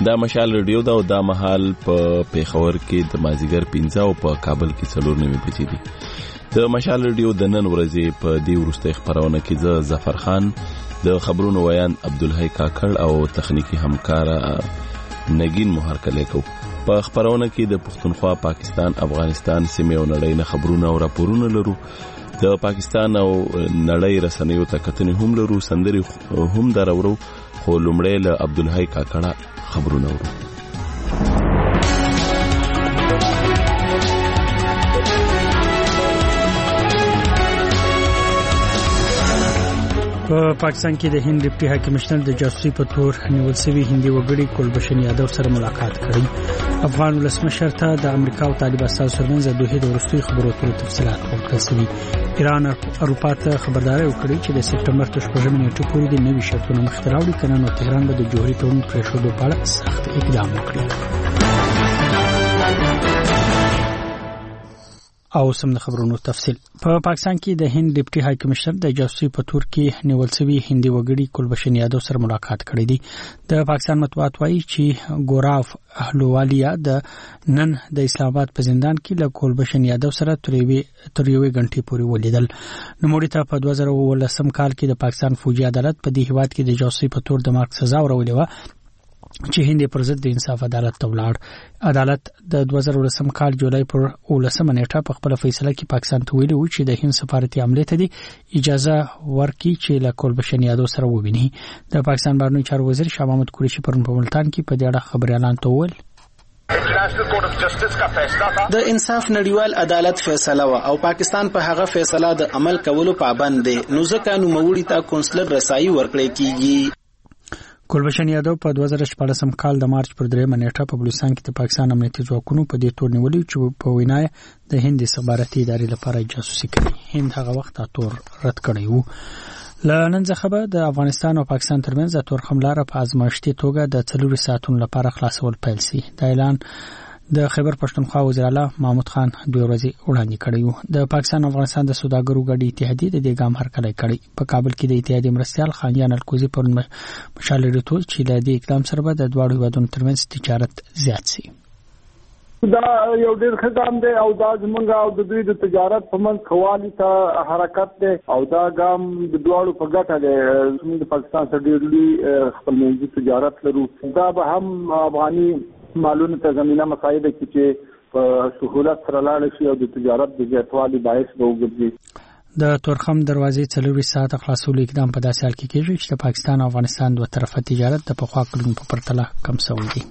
دا مشال ریډیو دا او دا مهال په پیښور کې د مازیګر 15 او په کابل کې 4 بجې دي. د مشال ریډیو د نن ورځې په دې وروستۍ خبرونه کې زه ظفر خان، د خبرونو ویاند عبدالحی کاکړ او تخنیکی همکار نگین محرکلی کو. په خبرونه کې د پښتونخوا، پاکستان، افغانستان سیمې او نړۍ نه خبرونه او راپورونه لرو. د پاکستان او نړۍ رسنیو ته کتنې هم لرو، سندري هم درورو، خو لومړی له عبدالحی کاکړ خبرونه ورو. په پاکستان کې د هند ډیپټي حاکم کمشنر د جاسوسي په تور نیول شوی هندي وګړي کلبشن یادو سره ملاقات کړی. افغان ولسمشر ته د امریکا او طالبان سرمنځ د دوه وروستي خبرو اترو تفصيلات ورکړل شوي. ایران اروپا ته خبرداري وکړي چې د سپټمبر تر 8 نیټې پورې د نوي شرطونو مخته راوړي، کنه نو تهران به د جوهري تړون پرېښودو په اړه سخت اقدام وکړي. او سم د خبرونو تفصيل. په پاکستان کې د هند ډیپټي حاکم کمشنر د جاسوسي په تور کې نیول شوی هندي وګړي کلبشن یادو سره ملاقات کړی دی. د پاکستان مطبوعات وایي چې ګوراف اهلوالیا د نن د اسلام آباد په زندان کې له کلبشن یادو سره تر یوې غنټې پورې ولیدل. نوموړي ته په 2019 کال کې د پاکستان فوجي عدالت په دې هیواد کې د جاسوسي په تور د مرګ سزا ورولې و چې هند پر ضد د انصاف عدالت ته ولاړ. عدالت د 2019 کال جولای پر 19 نیټه په خپل فیصله کې پاکستان ته ویلي و چې د هند سفارتي عمله ته دی اجازه ورکړي چې له کلبشن یادو سره وویني. د پاکستان بهرنی چارو وزیر شاه محمود قریشي پرون په ملتان کې په دې اړه خبري اعلان وکړ. د انصاف نړیوال عدالت فیصله وا او پاکستان په هغه فیصله د عمل کولو پابند دی، نو ځکه نو موړی ته کونسلر رسایي ورکړي کیږي. کلبشن یادو په 2014 کال د مارچ پر 3 نیټه په بلوچستان کې د پاکستان امنیتي ځواکونو په دې تور نیولې چې په وینا د هند سفارتي ادارې لپاره جاسوسي کوي. هند هغه وخت تور رد کړی وو. لنن ځخه د افغانستان او پاکستان ترمنځ د تور خملاره په ازمایښتي توګه د 4 ساعتونو لپاره خلاصول پیل شي. د اعلان د خیبر پښتونخوا وزیر اعلی محمود خان 2 ورځې وړاندې کړی وو. د پاکستان او افغانستان د سوداګرو غړي اتحادیه د دې ګام هرکلی کړی. په کابل کې د اتحادیې مرستيال خانجان الکوزي پر مشال ریټو چې د دې اقدام سره به د دوه هیوادونو ترمنځ تجارت زیات شي. دا یو ډېر ښه دی او دا زمونږ او د دوی د تجارت په منځ خوالي ته حرکت دی او دا ګام د دوړو په ګټه دی. زموږ د پاکستان سره ډېر لوی خپلمنځي تجارت لرو. دا به هم افغاني مالونو ته زمينه مساعد چې په سهولت سره لاړ شي او د تجارت د زیاتوالي باعث به وګرځي. د تورخم دروازې 4 ساعت خلاصولو اقدام په داسې حال کې کېږي چې د پاکستان او افغانستان دوه طرفه تجارت د پخوا کلونو په پرتله کم شوی دی.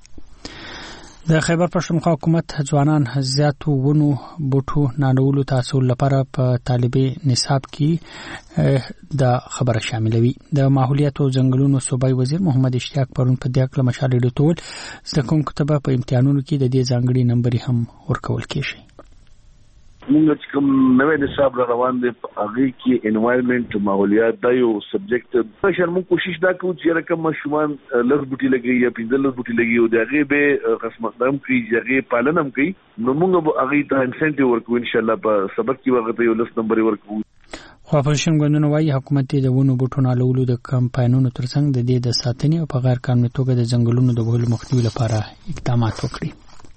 د خیبر پښتونخوا حکومت ځوانان زیاتو ونو بوټو نانولو تاسو لپاره په طالبې نصاب کې د خبره شاملوي. د ماحولیات او ځنګلونو صوبای وزیر محمد اشتیاق پرون په دې اړه مشال ډیټول زده کوونکو ته په امتحانونو کې د دې ځانګړي نمبر هم ورکول کیږي. موږ چې کوم نوې نصاب روان دي هغه کې انوایرنمنت او ماحولیات دا یو سبجیکټ په موږ کوشش دا کوو چې رقم مشومان لږ بوټي لګي یا 15 بوټي لګي او دغه به قسمت نام کوي هغه پالنم کوي. نو موږ هغه ته انسنټیو ورکو ان شاء الله په سبق کې وغته یو لس نمبر ورکو. خو اپوزیشن ګوندونه وايي حکومت د ونو بوټو نالولو د کمپاینونو ترڅنګ د دې د ساتنې او په غیر قانوني توګه د ځنګلونو د وهلو مخنیوي لپاره اقدامات وکړي.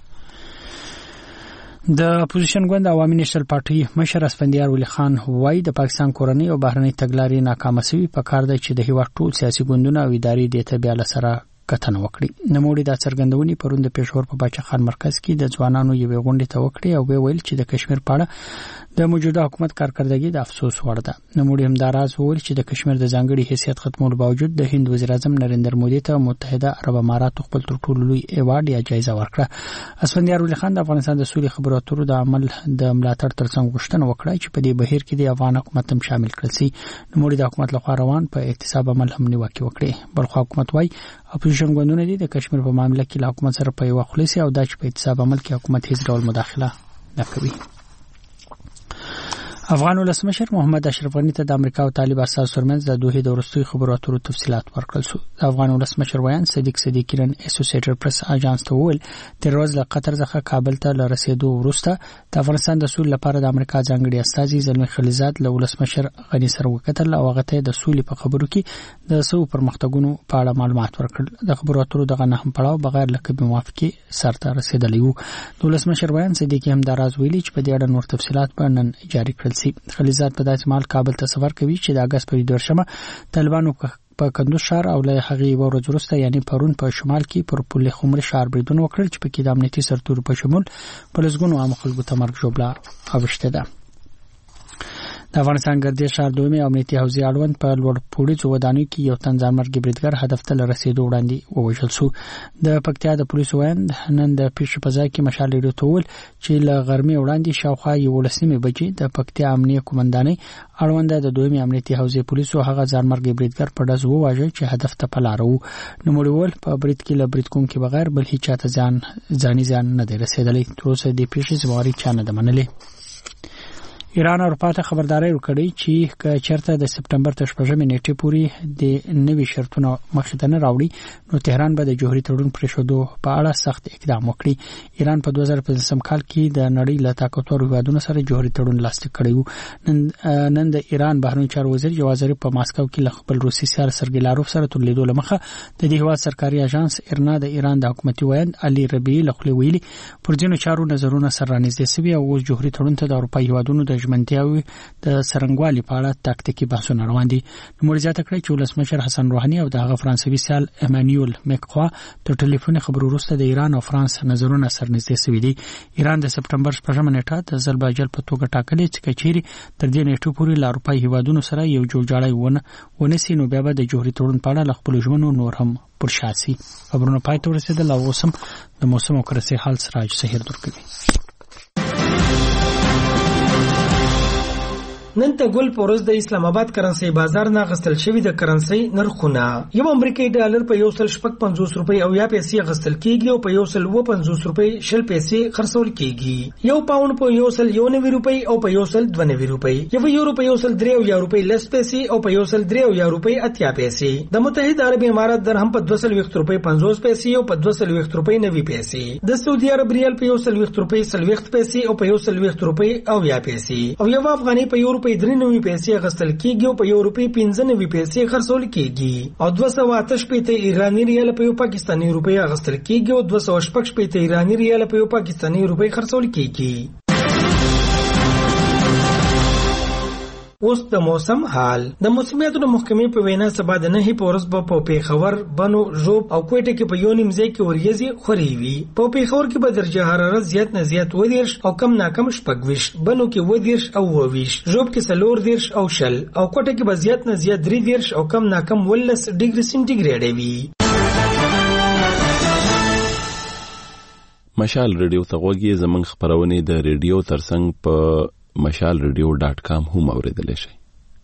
د اپوزیشن ګوند عوامي نېشنل پارټي مشر اسفندیار ولی خان وايي د پاکستان کورنۍ او بهرنۍ تګلارې ناکامه شوي، په کار دی چې د هیواد ټول سیاسي ګوندونه او ادارې د ته بیا سره کتنه وکړي. نوموړي د څرګندونې پرون د پېښور په باچا خان مرکز کې د ځوانانو یوې غونډې ته وکړي او ویل چې د کشمیر په اړه د موجوده حکومت کارکردګي د افسوس وړ ده. نوموړي هم دا راز وویل چې د کشمیر د ځانګړي حیثیت ختمولو باوجود د هند وزیر اعظم نریندر مودي ته متحده عرب امارات خپل تر ټولو لوی ایوارډ یا جایزه ورکړه. اسفندیار ولی خان د افغانستان د سولې خبرو اترو د عمل د ملاتړ ترڅنګ غوښتنه وکړه چې په دې بهیر کې د افغان حکومت هم شامل کړل شي. نوموړي د حکومت لخوا روان په احتساب عمل هم نیوکه وکړه. بلخو حکومت وايي اپوزیشن ګوندونه دي د کشمیر په معاملې کې له حکومت سره په یو خلاصي او د احتساب عمل کې حکومت هیڅ ډول مداخله نه کوي. افغان ولسمشر محمد اشرف غنی ته د امریکا او طالب اساس ترمنځ د دوه د وروستي خبرو اترو تفصيلات ورکړل شو. د افغان ولسمشر ویان صدیق صدیقیرن اسوسییټډ پریس اژانس ته ویل تر ورځ له قطر څخه کابل ته لرسېدو وروسته د افغانستان د سولې لپاره د امریکا ځانګړي استازي زلمی خلیزاد له ولسمشر غنی سره وکتل او هغه ته د سولې په خبرو کې د سو پرمختګونو په اړه معلومات ورکړل. د خبرو اترو دغه نه هم پړاو بغیر له کبي موافقه سرته رسیدلی وو. د ولسمشر ویان صدیقی هم دراز ویلي چې په دې اړه نور تفصيلات به نن جاری کړل شي. خلیزاد په داسې مال کابل ته سفر کوي چې د اگست په 12مه طالبانو په کندوز ښار او له هغې ورځ وروسته یعنی پرون په شمال کې پر پل خمر ښار بریدونه وکړل چې په کې د امنیتي سرتورو په شمول په لسګونو عام خلکو ته مرګ ژوبله اوښته ده. د افغانستان ګردې ښار دویمه امنیتي حوزې اړوند په لوړ پوړیزو ودانیو کې یو تن ځانمرګي بریدګر هدف ته رسیدو وړاندې ووژل شو. د پکتیا د پولیسو ویاند نن د پیښې په ځای کې مشال لري ټول چې له غرمې وړاندې شاوخوا 11 بجې د پکتیا امنیه قومندانۍ اړوند د دویمه امنیتي حوزې پولیسو هغه ځانمرګي بریدګر په ډز وواژه چې هدف ته پلاره وو. نوموړي په برید کې له برید کوونکي بغیر بل هیڅ چاته ځان نه دی رسیدلی. تر اوسه د پیښې زمواري چا نه ده منلې. ایران اروپا ته خبرداري ورکړي چې چېرته د سپټمبر تر 8 نیټې پورې د نوي شرطونو مخې ته نه راوړي نو تهران به د جوهري تړون پرېښودو په اړه سخت اقدام وکړي. ایران په 2015 کال کې د نړۍ له طاقتورو هیوادونو سره جوهري تړون لاسلیک کړی و. نن د ایران بهرنی چارو وزیر جواد ظریف په ماسکو کې له خپل روسي سیال سرګی لاروف سره تر لیدو لمخه د دې هیواد سرکاري اژانس ایرنا د ایران د حکومتي ویاند علي ربیعي له خولې ویلي پر ځینو چارو نظرونه سره رانږدې شوي او اوس جوهري تړون ته د اروپایي هیوادونو د ژمنتیاوي د سرنګوالي په اړه تاکتیکي بحثونه روان دي. نو زیاته کړی چې ولسمشر حسن روحاني او د هغه فرانسوي سیال امانوئل مکخوا تر ټلیفوني خبرو وروسته د ایران او فرانس نظرونه سرنږدې شوي دي. ایران د سپټمبر 8 نیټه د ځلباجل په توګه ټاکلې چې کچيري تر دې نیټو پورې له اروپایي هیوادونو سره یو جوړجاړی ونسي نو بیا به د جوهري تړون په اړه خپل ژمنو نور هم پرشاسي. خبرونه پای ته ورسېدل او اوس هم د موسم او کرسي حال سراج سحر درکوي. نن ته ګل پورز د اسلام آباد کرنسي بازار نه غستل شوی د کرنسي نرخونه یو امریکایي ډالر په 150 روپۍ او یا پیسې غستل کیږي او په 150 روپۍ شل پیسې خرڅول کیږي. یو پاوند په 190 روپۍ او په 192 روپۍ یو یورو په 103 روپۍ لس پیسې او په 103 روپۍ اتیا پیسې. د متحده عرب امارات درهم په 220 روپۍ 50 پیسې او په 220 روپۍ 90 پیسې. د سعودي عرب ریال په 120 روپۍ 60 پیسې او په 120 روپۍ او یا پیسې. او یو افغاني په یورو په 93 پیسې غستل کیږي او په یو روپۍ 95 پیسې خرڅول کیږي. او 288 ایرانی ریال په یو پاکستاني روپۍ غستل کیږي او 288 ایرانی ریال په یو پاکستاني روپۍ خرڅول کیږي. اوس د موسم حال. د موسمیاتو د محکمې په وینا سبا د نهي پورس په پیښور بنو ژوب او کوټه کې په یو نیم ځای کې وریځي خوري وي. په پیښور کې به درجه حرارت زیات نه زیات ودیرش او کم نه کم شپږويش، بنو کې ودیرش او وويش، ژوب کې سلور دیرش او شل او کوټه کې به زیات نه زیات 3 دیرش او کم نه کم 10 ډیګري سنټیګریډ وي. مشال ریډیو ته غوږی زمنګ خبرونه د ریډیو ترڅنګ په mashalradio.com هم اوریدلی شئ.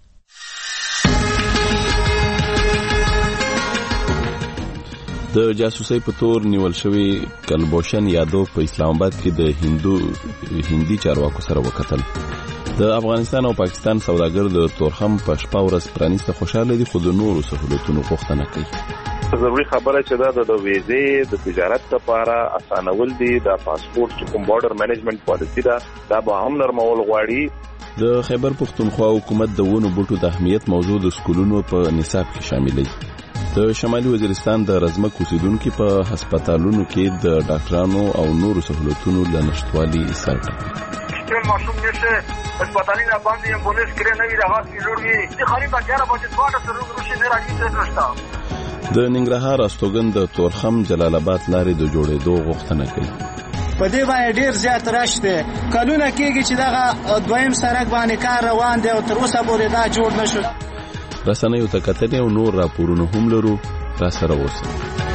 د جاسوسۍ په تور نیول شوی کلبوشن یادوف په اسلام آباد کې د هندي چارواکو سره وکتل. د افغانستان او پاکستان سوداګر د تورخم په شپه ورځ پرانیسته خوشاله دي خو د نورو سہولتونو غوښتنه کوي. ضروري خبره چې دا د ویزې د تجارت لپاره اسانول دي، د پاسپورت چې کوم بارډر مینجمنت پالیسی دا به هم نرمول غواړي. د خیبر پختونخوا حکومت د ونو بوټو د اهمیت موضوع د سکولونو په نصاب کې شاملوي. د شمالي وزیرستان د رزمک اوسیدونکو په هسپتالونو کې د ډاکټرانو او نورو سہولتونو د نشټوالي سر ټاکي. معصوم نشه هسپتالونه باندې امبولانس کړي نه وي راغلي جوړوي چې خالي بچاره باندې څواره سره روشي نه راځي څه نشته. د ننګرهار استوګن د تورخم جلال آباد لارې د جوړېدو غوښتنه کوي. په دې باندې ډیر زیات راشته کلونه کېږي چې دغه دویم سړک باندې کار روان دی او تر اوسه پورې دا جوړ نشو. رسنیو ته کتنې او نور راپورونه هم لرو، را سره اوسئ.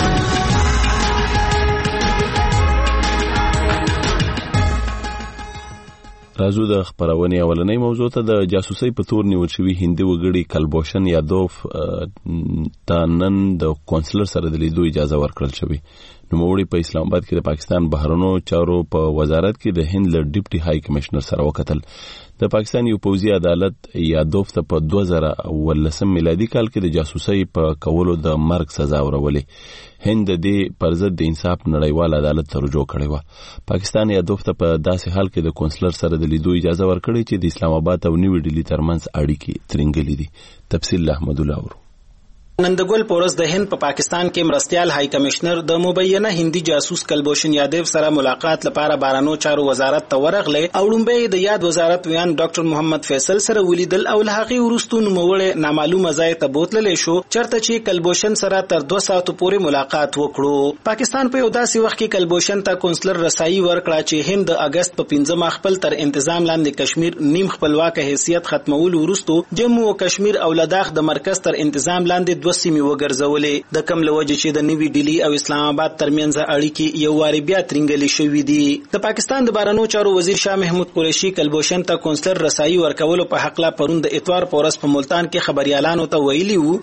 راځو د خبرونې اولنۍ موضوع ته. د جاسوسۍ په تور نیول شوی هندي وګړي کلبوشن یادوف ته نن د کونسلر سره د لیدو اجازه ورکړل شوې. نوموړي په اسلام آباد کې د پاکستان بهرنیو چارو په وزارت کې د هند له ډیپټي های کمشنر سره وکتل. د پاکستان یو پوځي عدالت یادوف ته په 2019 میلادي کال کې د جاسوسۍ په کولو د مرګ سزا ورولې. هند د دې پر ضد د انصاف نړیوال عدالت ته رجوع کړې و. پاکستان یادوف ته په داسې حال کې د کونسلر سره د لیدو اجازه ورکړې چې د اسلام آباد او نیو ډیلی ترمنځ اړیکې ترنګلې دي. تفصیل احمد الله ورو. نن د ګل پورس د هند په پاکستان کې مرستيال های کمشنر د مبینه هندي جاسوس کلبوشن یادیو سره ملاقات لپاره بهرنیو چارو وزارت ته ورغله او لومبه د یاد وزارت ویان ډاکټر محمد فیصل سره ولیدل او له هغه وروسته نوموړی نامعلومه ځای ته بوتللی شو چرته چې کلبوشن سره تر 2 ساعتو پورې ملاقات وکړو. پاکستان په یو داسې وخت کې کلبوشن ته کونسلر رسایي ورکړه چې هند د اگست په 15 خپل تر انتظام لاندې کشمیر نیم خپلواک حیثیت ختمول وروسته جمهور او کشمیر او لداخ د مرکز تر انتظام لاندې 2 سیمې وګرځولې. د کم لوجه چې د نیوی ډیلی او اسلام آباد ترمنځ اړیکې یو واری بیا ترنګلې شوې دي. د پاکستان د بهرنیو چارو وزیر شاه محمود قریشي کلبوشن ته کونسلر رسایي ورکولو په حق لا پرون د اتوار پورس په ملتان کې خبريالانو ته ویلي وو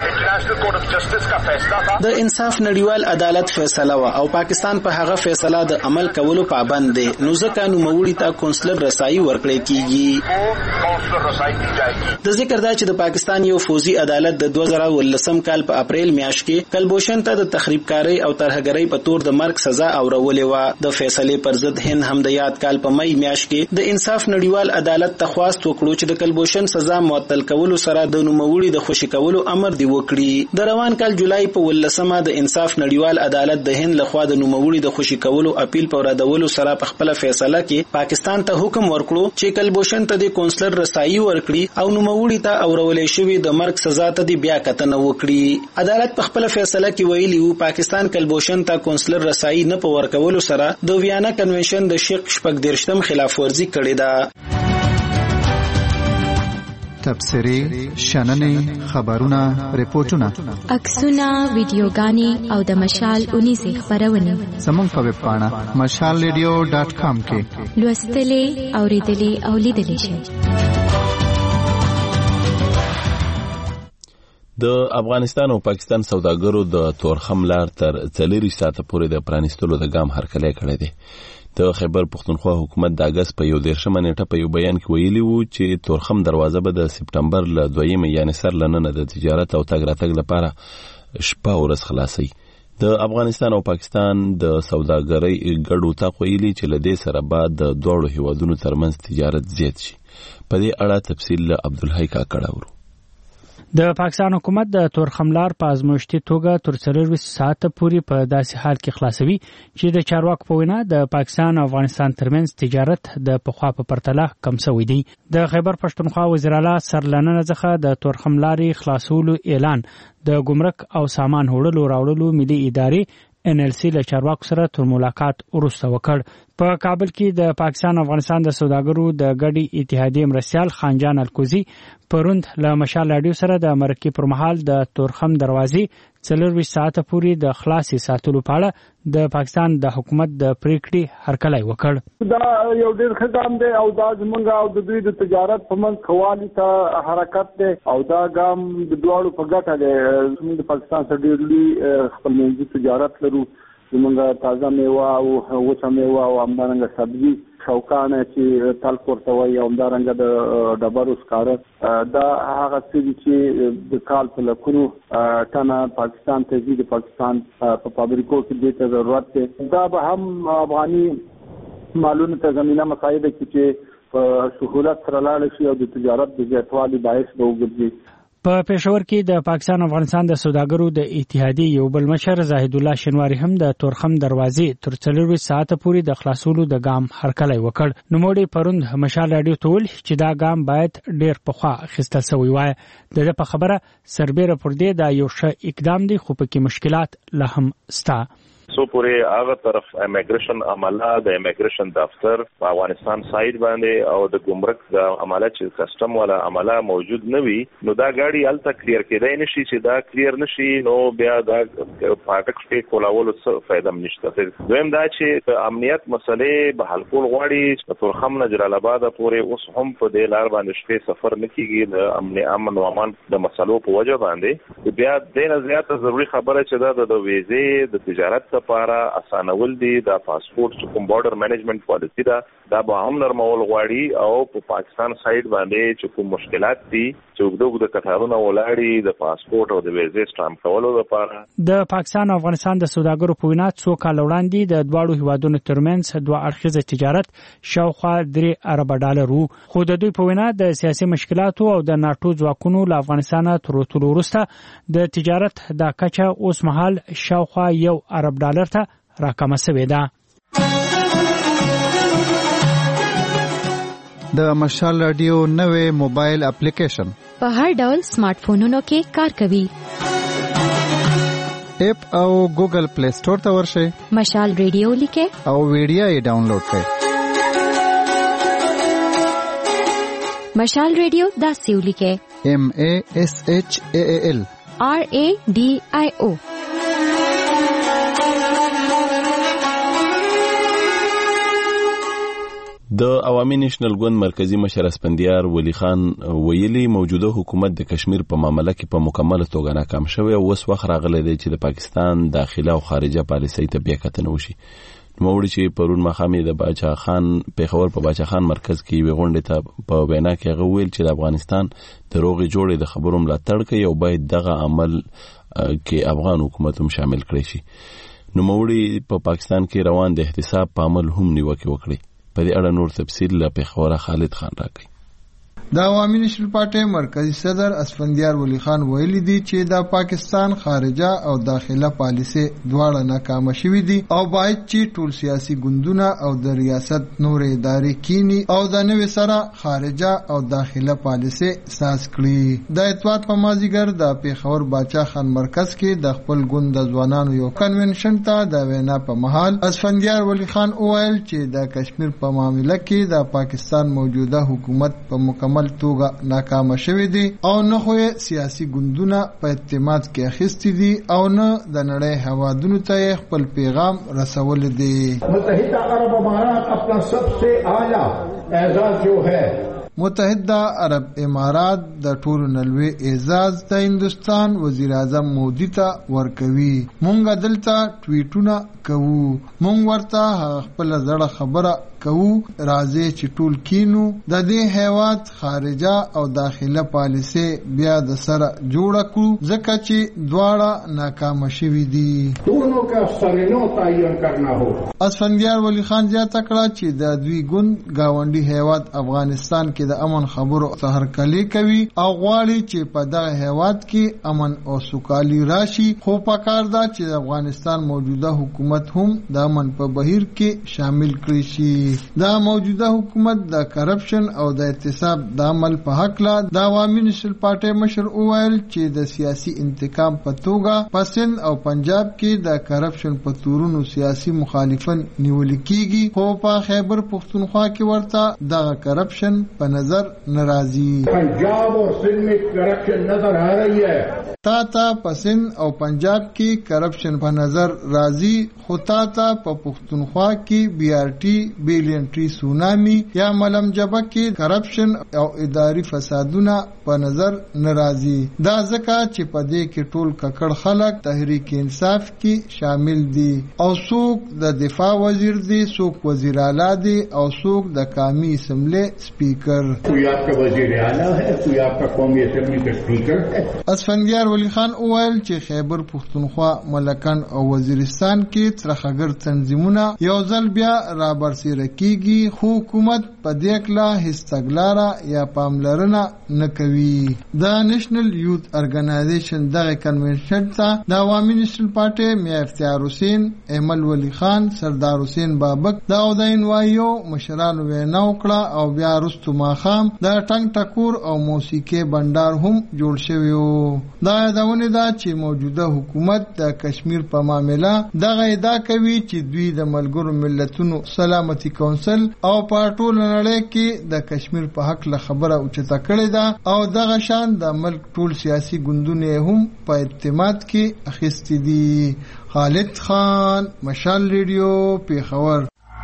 د انصاف نړیوال عدالت فیصله وا او پاکستان په هغه فیصله د عمل کولو پابند دی نو ځکه نو موړی ته کونسلر رسایي ورکړي کیږي. د ذکر دا چې د پاکستان یو فوزي عدالت د 2019 کال په اپریل میاشت کې کلبوشن ته د تخریبکاری او ترهګری په تور د مرګ سزا اورولې و. د فیصلې پر ضد هند هم د یاد کال په مئی میاشت کې د انصاف نړیوال عدالت تخواست وکړو چې د کلبوشن سزا معطل کولو سره د نوموړي د خوشی کولو امر دی وکړي. د روان کال جولای په 18مه د انصاف نړیوال عدالت د هند لخوا د نوموړي د خوشی کولو اپیل په ردولو سره په خپل فیصله کې پاکستان ته حکم ورکړو چې کلبوشن ته د کونسلر رسایي ورکړي او نوموړي ته اورولې شوی د مرګ سزا ته دی بیا کتنه وکړي. عدالت په خپل فیصله کې ویلي وو پاکستان کلبوشن ته کونسلر رسایي نه په ورکولو سره د ویانا کنونشن د شیخ شپږ دیرشتم خلاف ورزي کړې ده. تبصرې، شننې، خبرونه، ریپورتونه، عکسونه، ویډیوګانې او د مشال 19 خبرونه زموږ په ویب پاڼه mashalradio.com کې لوستلې، اوریدلې او لیدلې شئ. د افغانستان او پاکستان سوداګرو د تورخم لار تر 40 ساعته پورې د پرانیستلو د ګام هرکلی کړی دی. د خیبر پښتونخوا حکومت د اگست په 11 نیټه په یو بیان کې ویلي وو چې تورخم دروازه به د سپټمبر ل 2 یعنی سر لننه د تجارت او تګ راتګ لپاره شپه ورځ خلاصي. د افغانستان او پاکستان د سوداګرۍ ګډ اتاق ویلي چې لدې سره بعد د دوه هیوادونو ترمنځ تجارت زیات شي. په دې اړه تفصیل عبدالحی کاکړه ورو. د پاکستان حکومت د تورخملار په ازموشتي توګه تر 24 ساعته پورې په داسې حال کې خلاصوي چې د چارواکو په وینا د پاکستان او افغانستان ترمنځ تجارت د پخوا په پرتله کم شوی دی. د خیبر پښتونخوا وزیر اعلی سرلننه څخه د تورخملاري خلاصولو اعلان د ګمرک او سامان وړلو راوړلو ملي ادارې NLC له چارواکو سره تر ملاقات وروسته وکړ. په کابل کې د پاکستان او افغانستان د سوداګرو د ګډي اتحادیې مرستيال خانجان الکوزي پروند له مشال رادیو سره د مرکې پر مهال د تورخم دروازې 24 ساعته پورې د خلاصي ساتلو په اړه د پاکستان د حکومت د پریکړې هرکلی وکړ. دا یو ډېر ښه ګام دی او دا زموږ او د دوی د تجارت په منځ خوالي ته حرکت دی او دا ګام د دواړو په ګټه دی. زموږ د پاکستان سره ډېر لوی خپلمنځي تجارت لرو. زموږ تازه میوه او وچه میوه او همدارنګه سبزي شوکانه چې تلک ورته وایي او همدارنګه د ډبرو سکاره دا هغه څه دي چې د کال په لکونو ټنه پاکستان ته ځي. د پاکستان په فابریکو کې دې ته ضرورت دی. دا به هم افغاني مالونو ته زمینه مساعده کړي چې په سهولت سره لاړ شي او د تجارت د زیاتوالي باعث به وګرځي. په پېښور کې د پاکستان او افغانستان د سوداګرو د اتحادیې یو بل مشر زاهد الله شنواری هم د تورخم دروازې تر 24 ساعته پورې د خلاصولو د ګام هرکلی وکړ. نوموړي پروند مشال رادیو ته ویل چې دا ګام باید ډېر پخوا اخیستل شوی وای. دغه په خبره سربېره پر دې دا یو ښه اقدام دی خو پکې مشکلات لا هم شته. سو پورې هغه طرف امیګریشن عمله د امیګریشن دفتر په افغانستان سایت باندې او د ګمرک د عمله چې کسٹم والا عمله موجود نه وي نو دا غاډي الته کلیر کېدای نشي. چې دا کلیر نشي نو بیا دا پاټک کې کولولو څه فائدہ نشته. دویم دا چې امنیت مسلې به حل کول غواړي. تورخم نه جلال آباد پورې اوس هم په دې لار باندې شپې سفر نه کیږي د امن او امان د مسلو په وجه باندې. بیا د نه زیاته ضروری خبره چې دا د ویزې د تجارت لپاره اسانول دي د پاسپورت کوم بارډر منیجمنت پالیسی دا به هم نرمول غواړي او په پاکستان سایډ باندې چې کوم مشکلات دي چې د کتارونو ولاړی د پاسپورت او د ویزې سټامپ کولو لپاره د پاکستان او افغانستان د سوداګرو په وینا څو کال وړاندې د دواړو هیوادونو ترمنځ دوه اړخیزه تجارت شاوخوا 3 ارب ډالر وو، خو د دوی په وینا د سیاسي مشکلاتو او د ناتو ځواکونو له افغانستان تر ټولو وروسته د تجارت د کچه اوس مهال شاوخوا 1 ارب ډالر ته راکمه شوې ده. د مشال رادیو نوې موبایل اپلیکیشن په هر ډول سمارټ فونونو کې کار کوي. اپ او ګوګل پلی سٹور ته ورشئ، مشال رادیو لیکه او ویډیو یې ډاونلوډ کړئ. مشال رادیو دا سیو لیکه MASHAAL RADIO. د عوامي نېشنل ګوند مرکزی مشر اسفندیار ولی خان ویلي موجوده حکومت د کشمیر په معاملې کې په مکمل توګه ناکام شوی او اوس وخت راغلی دی چې د پاکستان داخله او خارجه پالیسۍ ته بیا کتنه وشي. نوموړي چې پرون مخامې د باچا خان پیښور په باچا خان مرکز کې وی غونډه ته په وینا کې غویل چې د افغانستان د روغې جوړې د خبرو ملاتړ کوي او باید دغه عمل کې افغان حکومت هم شامل کړي شي. نوموړي په پاکستان کې روان د احتساب په عمل هم نیوکه وکړي. په دې اړه نور تفصیل له پیښور خالد خان راکړي. د عوامي نېشنل پارټي مرکزی صدر اسفندیار ولی خان ویلي دي چې د پاکستان خارجه او داخله پالیسي دواړه ناکام شوي دي او باید چې ټول سیاسي ګوندونه او د ریاست نور ادارې کینی او د نوې سره خارجه او داخله پالیسي اساس کړي. د اتوار په مازیګر د پیښور باچا خان مرکز کې د خپل ګوند د ځوانانو یو کنونشن ته د وینا په محل اسفندیار ولی خان وویل چې د کشمیر په معاملې کې د پاکستان موجوده حکومت په مکمل توګه ناکام شوی دی او نه خو سیاسي ګوندونه په اعتماد کې اخیستی دي او نه د نړۍ هوادونو ته خپل پیغام رسول دي. متحده عرب امارات اپنا सबसे اعلی اعزاز جو ہے متحده عرب امارات د ټولو نلوي اعزاز د هندستان وزیر اعظم مودي ته ورکوي. مونږ دلته ټویټونه کوو، مونږ ورته خپل زړه خبره کوو، راځي چې ټول کینو د دې هیواد خارجه او داخله پالیسي بیا د سره جوړ کړو ځکه چې دواړه ناکام شوي دي. دونو کا سرینو تعین کرنا هو. اسفندیار ولی خان زیاته کړه چې د دوی ګوند گاونډي هیواد افغانستان کې د امن خبرو هرکلی کوي او غواړي چې په دغه هیواد کې امن او سوکالي راشي، خو پکار ده چې د افغانستان موجوده حکومت هم د امن په بهیر کې شامل کړي شي. دا موجوده حکومت د کرپشن او د اعتصاب د عمل په حق لا د عوامي نېشنل پارټي مشر اوایل چې د سیاسي انتقام په توګه په سند او پنجاب کې د کرپشن په تورونو سیاسي مخالفن نیول کیږي، خو په خیبر پختونخوا کې ورته د کرپشن په نظر ناراضي. پنجاب اور سندھ میں کرپشن نظر آ رہی ہے. تا په سند او پنجاب کې کرپشن په نظر راضي، خو تا په پختونخوا کې BRT بیلینټری سونامي یا ملم جبه کې کرپشن او اداري فسادونه په نظر ناراضي. دا ځکه چې په دې کې ټول ککړ خلک تحریک انصاف کې شامل دي او څوک د دفاع وزیر دي، څوک وزیر اعلی دي او څوک د قومي اسمبلی سپیکر. کوئی آپ کا وزیر اعلی ہے، کوئی آپ کا قومی اسمبلی کا سپیکر ہے. اسفندیار ولی خان اوایل چې خیبر پختونخوا، ملکن او وزیرستان کې ترخګر تنظیمونه یو ځل بیا را برسېره کیږي، خو حکومت په دې کله هیڅ تګلاره یا پاملرنه نه کوي. د نېشنل یوث ارګنایزیشن دغه کنونشن ته د عوامي نېشنل پارټي میا اختیار حسین، ایمل ولی خان، سردار حسین بابک د اودین وایو مشرانو وینا وکړه او بیا رستو ماخام د ټنګ ټکور او موسیقي بندر هم جوړ شوی وو. دا یادونه ده چې موجوده حکومت د کشمیر په معاملې دغه ادعا کوي چې دوی د ملګرو ملتونو سلامتی کونسل او په ټول نړۍ کې د کشمیر په حق له خبره اوچته کړې ده او دغه شان د ملک ټول سیاسي ګوندونه هم په اعتماد کې اخیستي دي. خالد خان، مشال ریډیو، پیښور.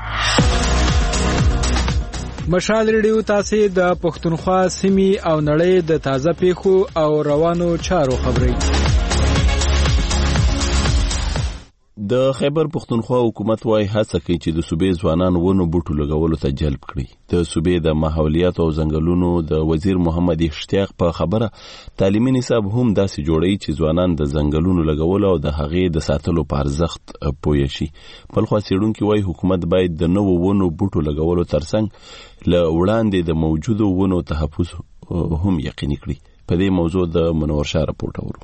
مشال ریډیو تاسو د پښتونخوا سیمې او نړۍ د تازه پیښو او روانو چارو خبري. د خیبر پختونخوا حکومت وايي هڅه کوي چې د صوبې ځوانان ونو بوټو لګولو ته جلب کړي. د صوبې د ماحولیات او ځنګلونو د وزیر محمد اشتیاق په خبره تعلیمي نصاب هم داسې جوړي چې ځوانان د ځنګلونو لګولو او د هغې د ساتلو په ارزښت پوه شي. بلخو څېړونکي وايي حکومت باید د نوو ونو بوټو لګولو ترڅنګ له وړاندې د موجودو ونو تحفظ هم یقیني کړي. په دې موضوع د منور شاه راپورټ اورو.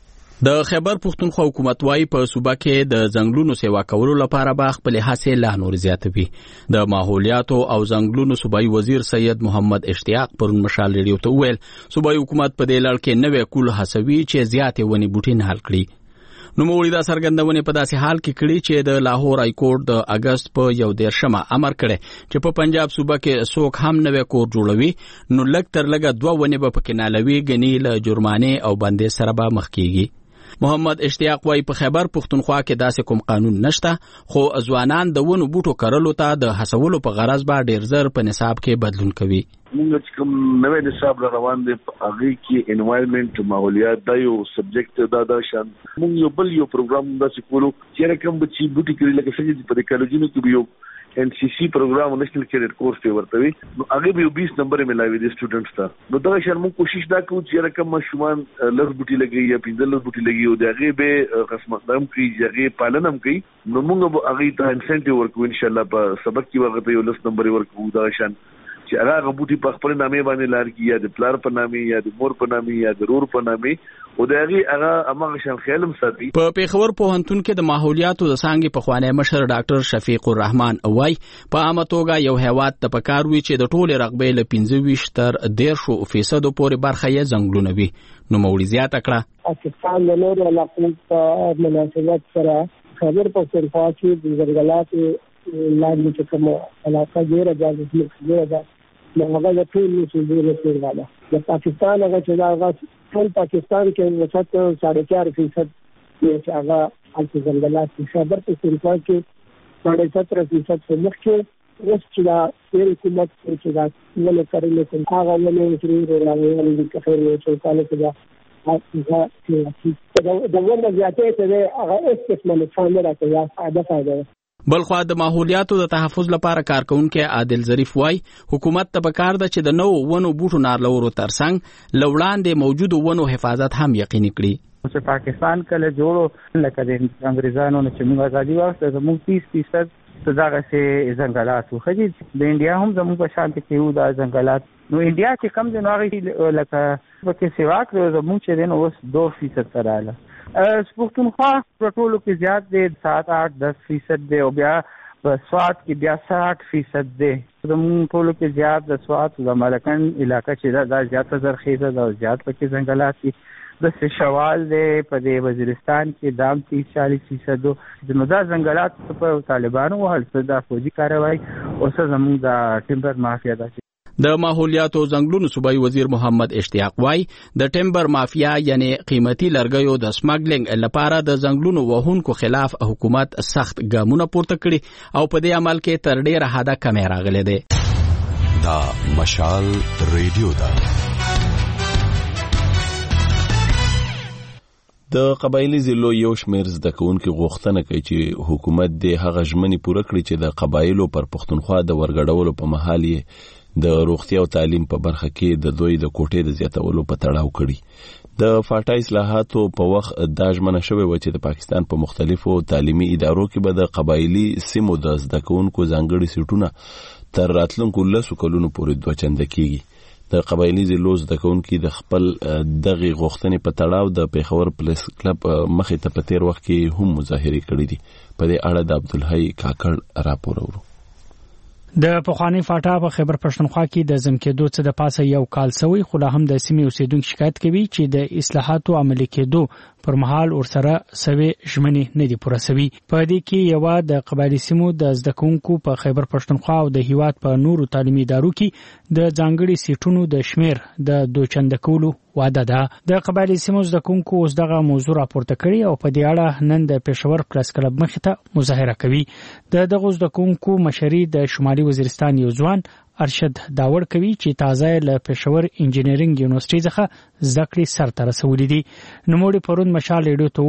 د خیبر پختونخوا حکومت وايي په صوبه کې د ځنګلونو سیوا کولو لپاره به خپل هڅې لا نور زیاتوي. د ماحولیات او ځنګلونو صوبایي وزیر سید محمد اشتیاق پرون مشال ریډیو ته وویل صوبایي حکومت په دې لړ کې نوې کول هڅوي چې زیاتې ونې بوټي نه حل کړي. نوموړي دا څرګندونه په داسې حال کې کړي چې د لاهور های کورټ د اگست په 11 امر کړی چې په پنجاب صوبه کې څوک هم نوې کور جوړوي نو لږ تر لږه 2 ونې به پکې نالوي غني له جرمانه او بندې سره به مخ کیږي. محمد اشتیاق وايي په خیبر پختونخوا کې داسې کوم قانون نشته خو ځوانان د ونو بوټو کرلو ته د حسولو په غرض به ډیر زر په نصاب کې بدلون کوي. موږ چې کوم نوې نصاب روان دي هغه کې انوایرنمنت ماحولیات دا یو سبجیکټ دا شان موږ یو بل یو پروګرام دا چې کولو چې کوم بچي بوټي کړي لکه څنګه په کالجونو کې یو NCC پروګرام نېشنل کریډټ کورس ته ورته وي نو هغه به 20 نمبر ملاوي دي سټوډنټس ته نو دا شان موږ کوشش دا کوو چې رقم مشومان لږ بوټي لګي یا 15 بوټي لګي او دا هغه به قسمت نام کوي هغه پالنم کوي نو موږ هغه ته انسنټیو ورکو ان شاء الله په سبق کې ورته یو 10 نمبر ورکو دا شان چې هغه بوټي په خپل نامې باندې لار کې یا د پلار په نامې یا د مور په نامې یا د رور په نامې او دا هغه امغه شان خیالم ساتي. په پیښور پوهنتون کې د ماحولیاتو د څانګې په خوانی مشر ډاکټر شفیق الرحمن اوای په عامه توګه یو هیواد ته پکار وی چې د ټوله رقبې له 25 تر 1.5% پورې برخه یې ځنګلونه وي. نو موړي زیاته کړه پاکستان د نورو علاقو په مناسبت سره خیبر پختونخوا کې د ځنګلاتو لاندې چې کوم علاقه ډیره ده نو هغه د ټول مسؤلیت لري والا د پاکستان هغه چې دا ټول پاکستان کې وسط 4.5% چې هغه د ځنګلات په خبر په سرفا کې 17% په مخ کې اوس چې دا حکومت چې دا ولې کړل چې هغه ولې چې راوړل دي خیر یو څه کاله کې دا ونه زیاتې ته هغه هیڅ قسمه نقصان نه راکوي یا فائدہ بلخو د ماحولیاتو د تحفظ لپاره کارکونکو عادل ظریف وای حکومت ته پکار ده چې د نو ونو بوټو نارلورو ترڅنګ لوړاندې موجودو ونو حفاظت هم یقیني کړي. چې پاکستان کله جوړو لکه د انګریزانو نه چې موږ ازادي واخیسته زموږ 30% دغه سه ځنګلات خو د انډیا هم زموږ په شان کې یو د ځنګلات نو انډیا چې کم د نوغي لکه پکې سیوا کړو زموږ چې دین اوس 2% تراله پختونخوا په ټولو کې زیات دی 7-8-10% دی او بیا په سوات کې بیا 60% دی زموږ ټولو کې زیات د سوات د ملکن علاقې چې دا زیاته زرخیزه ده او زیات پکې ځنګلات دي د شوال دی په د وزیرستان کې دام 30-40% د نودا ځنګلات په طالبانو او هلته فوجي کاروای او څه زموږ د ټیمبر مافیا ده. د ماحولیاتو ځنګلونو صوبایي وزیر محمد اشتیاق وای د ټیمبر مافیا یعنی قیمتي لرګیو د سمګلینګ لپاره د ځنګلونو وهونکو خلاف حکومت سخت ګامونه پورته کړي او په دې عمل کې تر ډیره حده کمې راغلي دي. دا مشال ریډیو دا د قبایلی ضلعو یو شمېر زده کوونکي غوښتنه کوي چې حکومت د هغه ژمنې پوره کړي چې د قبایلو پر پختونخوا د ورګډولو په محل یې د روغتیا او تعلیم په برخه کې د دوی د کوټې د زیاتولو په تړاو کړي. د فاټا اصلاحاتو په وخت د ژمنه شوی و چې د پاکستان په مختلفو تعلیمي ادارو کې به د قبایلی سیمو د زده کوونکو ځانګړي سیټونه تر راتلونکو 10 کلونو پورې 2 چنده کیږي. د قبایلی ضلعو زده کوونکي د خپل دغه غوښتنې په تړاو د پیښور پولیس کلب مخې ته په تیر وخت کې هم مظاهره کړې دي. په دې اړه د عبدالحی کاکړ راپور اورو. د پخوانی فاټا په خیبر پښتونخوا کې د زمکېدو څخه د پاسه یو کال سوی خو لا هم د سیمې اوسیدونکو شکایت کوي چې د اصلاحاتو عملي کېدو پر مهال ورسره سوي ژمنې نه دي پوره سوي. په دې کې یو د قبایلی سیمو د زده کوونکو په خیبر پښتونخوا او د هیواد په نورو تعلیمي ادارو کې د ځانګړي سیټونو د شمیر د 2 چنده کولو وعده ده. د قبایلی سیمو زده کوونکو اوس دغه موضوع راپورته کړي او په دې اړه نن د پېښور پریس کلب مخې ته مظاهره کوي. دغه زده کوونکو مشري د شمالي وزیرستان یو ځوان ارشد داور کوي چې تازه له پېښور انجینرینګ یونیورسيټي څخه زده کړې سر ته رسولې دي. نوموړي پرون مشال ریډیو ته وویل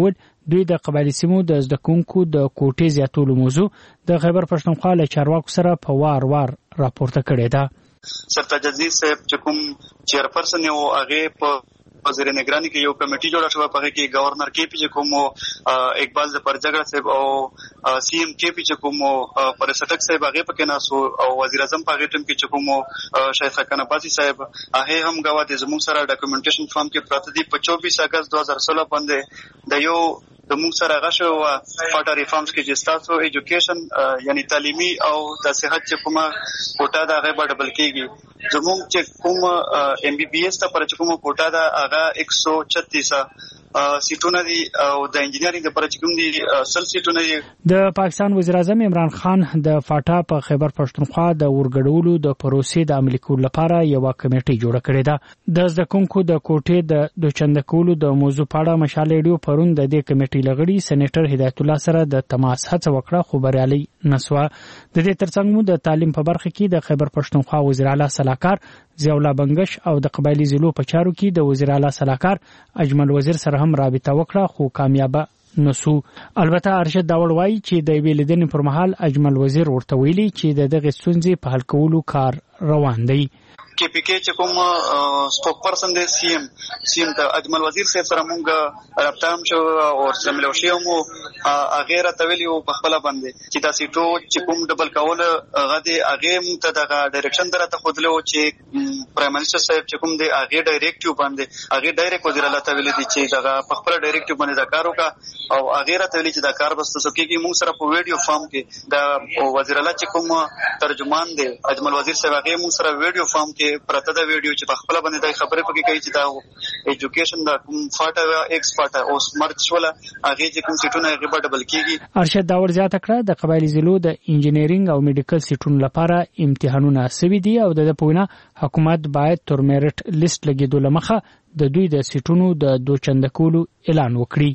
دوی د قبایلی سیمو د زده کوونکو د کوټې زیاتولو موضوع د خیبر پښتونخوا له چارواکو سره په وار راپورته کړې ده. سرتاج عزیز صاحب چې کوم چیرپرسن یو هغه په وزیر نگرانی کې یو کمیټي جوړه شوه، په کې گورنر کې پی چې کوم اقبال ظفر جګړه صاحب او سی ایم کې پی چې کوم پرسټک صاحب هغه پکې ناسو او وزیر اعظم په هغه ټیم کې چې کوم شیخ حسن عباسی صاحب هغه هم غواړي زموږ سره ډاکومېنټیشن فارم کې پراته دي. په 24 اگست 2016 باندې د یو د موږ سره غشو فاټا ریفارمز کې چې تاسو ایجوکیشن یعنی تعلیمي او د صحت چې کومه کوټه دا غي ډبل کېږي. زموږ چې کوم ام بي بي اس ته پر چې کومه کوټه دا هغه 136 سیټونه دي او د انجینرینګ لپاره چې کوم دي 100 سیټونه دي. د پاکستان وزیر اعظم عمران خان د فاټا په خیبر پښتونخوا د ورګډولو د پروسې د عملي کولو لپاره یو کمیټه جوړه کړې ده. د زده کوونکو د کوټې د دوچند کولو د موضوع په اړه مشال ریډیو پرون د دې کمیټې لغړي سېنیټر هدایت الله سره د تماس هڅه وکړه خو بریالي نسوه. د دې ترڅنګ مو د تعلیم په برخه کې د خیبر پښتونخوا وزیر اعلی صلاحکار ضیاءالله بنگش او د قبایلی ضلعو په چارو کې د وزیر اعلی صلاحکار اجمل وزیر سره هم رابطه وکړه خو کامیاب نسو. البته ارشد داوړ وایي چې د ویل دنې پر مهال اجمل وزیر ورته ویلي چې دغه ستونزې په حل کولو کار روان دی. کې پی کې چې کوم سپوک پرسن دی سی ایم ته اجمل وزیر صاحب سره مونږ رابطه هم شو او سملو شی مو غیر تویلی او په خپل باندې چې دا سیټو چې کوم ډبل کول غدي هغه مونږ ته د ډایرکشن درته خودلو چې پرایم منسٹر صاحب چې کوم دی هغه ډایریکټیو باندې هغه ډایرکټ وزیر الله تویلی دي چې دا په خپل ډایرکټیو باندې دا کار وکړه او هغه را تویلی چې دا کار بس تاسو کې مونږ سره په ویډیو فارم کې دا وزیر الله چې کوم ترجمان دی اجمل وزیر صاحب هغه مونږ سره ویډیو فارم کې پرته دا ویډیو چې په خپل باندې د خبرې پکې کوي چې دا ایجوکیشن دا فاټا ایکس فاټا او سمارټ شوله هغه چې کوم سیټونه هغه ډبل کیږي. ارشد داور زیاته کړه د قبایلی ضلعو د انجینرینګ او میډیکل سیټونو لپاره امتحانونه سوي دي او د پوینه حکومت باید تر میرټ لیست لګیدو لمخه د دوی د سیټونو د دوچند کولو اعلان وکړي.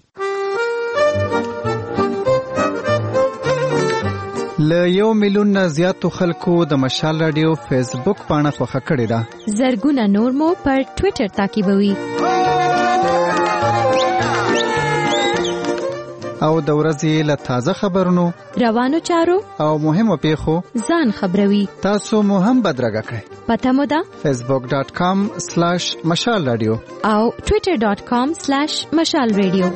ل 1 میلیون نه زیاتو خلکو د مشال رادیو فیسبوک پاڼه خوښه کړې ده. زرګونه نور مو پر ټوئیټر تعقیبوي. او د ورځې له تازه خبرونو روانو چارو او مهمو پیښو ځان خبروي. تاسو مو هم بدرګه کړئ. پته مو ده facebook.com/مشال رادیو او twitter.com/مشال رادیو.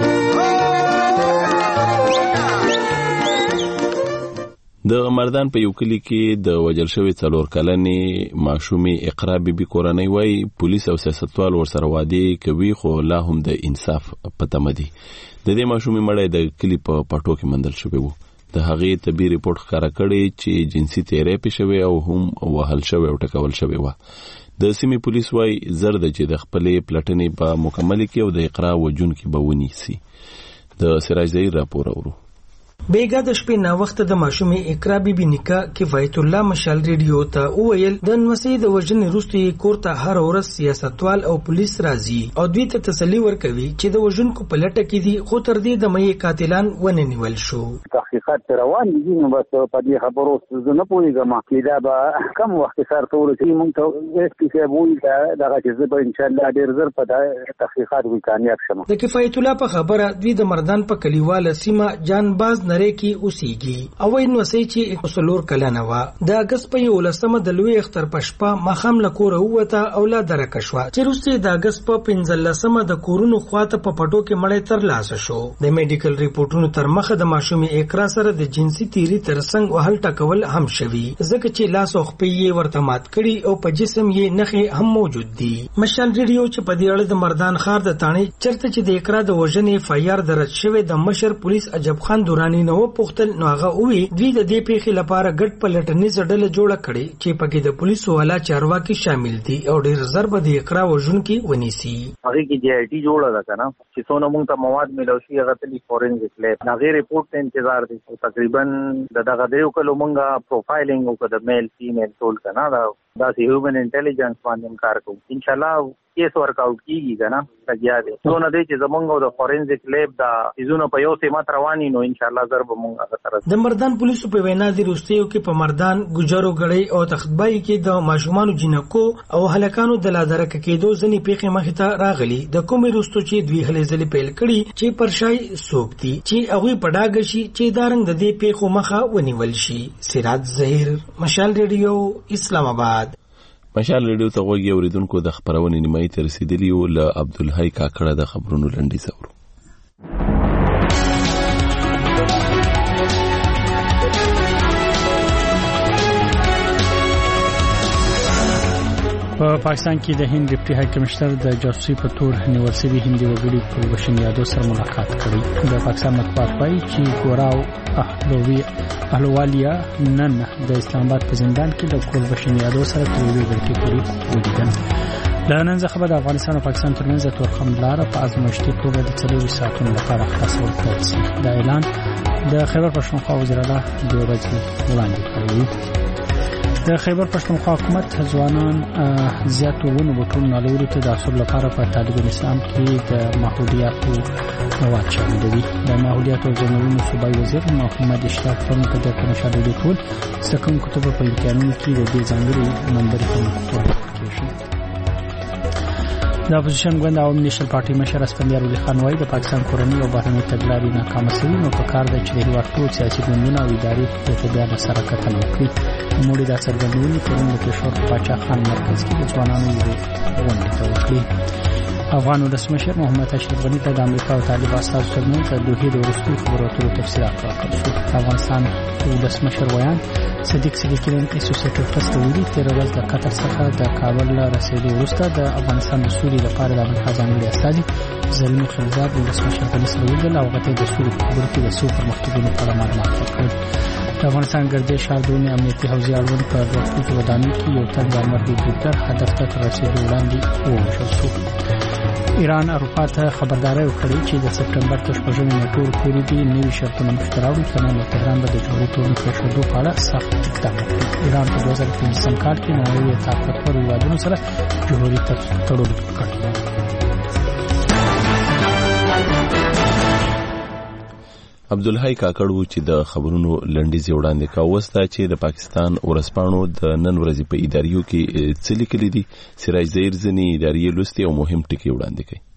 د مردان په یو کلی کې د وجل شوی 4 کلنې ماشومې اقرا بیبي کورنۍ وای پولیس او سیاستوال ورسره وادي کوي خو لا هم د انصاف پته مدي. د دې ماشومې مړی د کلی په پټو کې مندل شوی وو. د هغې طبي ریپورت ښکاره کړی چې جنسي تیری پې شوی او هم وهل شوی او ټکول شوی و. د سیمې پولیس وای زر د چې د خپلې پلټنې په مکمل کې او د اقرا وجونکي به ونیسي. د سراج ظهیر راپور اورو. بیګا د شپې نا وخت د ماشومې اقرا بیبي نکاح کفایت الله مشال ریډیو ته وویل د نوسې د وژنې وروسته کور ته هر ورځ سیاستوال او پولیس راځي او دوی ته تسلی ورکوي چې د وژونکو په لټه کې دي خو تر دې د مې قاتلان ونه نیول شو. تحقیقات روان دي نو بس په دې خبرو څه نه پوهیږم چې دا به کم وخت سره ټول چې مونږ ته اس پی سی بوي دا چې به ان شاء الله ډیر زر په تحقیقات وی کامیاب شم. د کفایت الله په خبره دوی د مردان په کلیواله سیمه جانباز نری کې اوسېږي او نو سې چې 100 کلنه و. د اگست په 11 د لوی اختر پشپا مخام لکور وته اولاد درکښوا چې روسي د اگست په 15 د کورونو خواته په پټو کې مړی تر لاسه شو. د میډیکل ریپورتونو تر مخه د ماشومې اقرا سره د جنسي تیری ترڅنګ وهل ټکول هم شوی ځکه چې لاس او خپې ورته مات کړي او په جسم یې نخې هم موجود دي. مشال ریډیو چې په دې اړه د مردان ښار د تانی چرته چې د اقرا د وژنې فایار درج شوی د مشر پولیس عجب خان دورانی نو پختل نو هغه وی دوی د دې پیښې لپاره ګډ پلټنیزه ډله جوړه کړي چې پکې د پولیسو والا چارواکي شامل دي او ډیر ضرب د اقرا وژونکي ونیسي. هغه کې جی آی ټی جوړه ده کنه چې څونه موږ ته مواد ملو شي هغه تلی فورنزیک لیب هغه ریپورت ته انتظار دي. تقریبا دغه دیو کلو موږ پروفایلینګ وکړو د میل فیمیل ټول کنه دا هیومن انټيليجنس باندې کار کوو. ان شاء الله کیس ورک اوټ کیږي کنه لګیا دي نو نه دي چې زمونږ د فورنزیک لیب دا ایزونه په یو سیمه رواني نو ان شاء الله ضرب مونږه سره د مردان پولیسو په وینا دي روستیو کې په مردان ګجرو غړی او تخبای کې د ماشومان جنکو او هلکانو د لادرک کېدو ځنی پیخي مخ ته راغلي د کومې روستو چې دوی هلې ځلې پیل کړي چې پرشای سوکتي چې هغه پډاګ شي چې دارنګ د دې پیخو مخه ونیول شي. سراج ظهیر مشال ریډیو اسلام آباد. مشال ریډیو ته وګورئ اوریدونکو د خبرونې نیمایي ته رسیدلی او له عبدالحی کاکړه د خبرونو لنډیز اورو. په پاکستان کې د هند ډیپټي های کمشنر د جاسوسي په تور نیول شوی هندي وګړي کلبشن یادو سره ملاقات کړی. د پاکستان مطبوعات وايي چې ګوراو اهلوالیا نن د اسلام آباد په زندان کې د کلبشن یادو سره تر یوې غړکې پورې ولیدل. له نن څخه د افغانستان او پاکستان ترمنځ تورخم لاره په ازمایښتي توګه د 4 ساعتونو لپاره خلاصول پیل شي. دا اعلان د خیبر پښتونخوا وزیر اعلی د ورځې وړاندې کړی. د خیبر پښتونخوا حکومت ځوانان زیاتو ونو بوټونو نالوري ته د اصول لپاره په طالب اسلام کې د ماحولیاتو مواد شاملوي. د ماحولیاتو او ځنګلونو صوبایي وزیر محمد اشتیاق پرون په دغه مشاهده د ټول سکم کتب په امتحانونو کې د دې ځانګړي نمبر په مکتوب کې شي. د اپوزیشن ګوند عوام نیشنل پارټي مشر اسفندیار ولي خان وايي د پاکستان کورنۍ او بهرنۍ تګلارې ناکامه شوې نو پکار ده چې د هیواد ټول سیاسي ګوندونه او ادارې د تبعیض سره کتنه وکړي. موږ د څرګندونې پرون د پېښور پاچا خان مرکز کې د ځوانانو غونډه وکړه. افغان ولسمشر محمد اشرف غني ته د امریکا او طالب استازو ترمنځ د دوحې د وروستي خبرو اترو تفصیلات ورکړل شو. افغانستان ولسمشر ویان صدیق سلیکلن اسوسییټډ پریس ته ویلي تېره ورځ د قطر څخه د کابل له رسېدو وروسته د افغانستان د سولې لپاره د امریکا ځانګړي استازي زلمي خلیلزاد ولسمشر غني سره ولیدل او هغه ته د سولې په خبرو کې د څو پرمختګونو په اړه معلومات ورکړل. د افغانستان ګردې ښاردونې امنیتي حوزې اړوند په دوه ودانیو کې یو تن د امر هلیکوپټر هدف ته تر رسېدو وړاندې ووژل شو. ایران اروپا ته خبرداری ورکړې چې د سپټمبر تر 6 نیټو پورې دې نوي شرطونه مخته راوړي کنه نو تهران به د جوړې تورن پرېښودو په اړه سخت اقدام وکړي. ایران په 2015 کال کې نړیوال طاقتور هیوادونو سره جوړې تړون کړی. عبدالحی کاکړ و چې د خبرونو لنډیز وړاندې کاوسته چې د پاکستان ورسپانو د نن ورځې په اداریو کې څه لیکلي دي. سراج ظهیر ځنی اداري لوستي او مهم ټکي وړاندې کوي.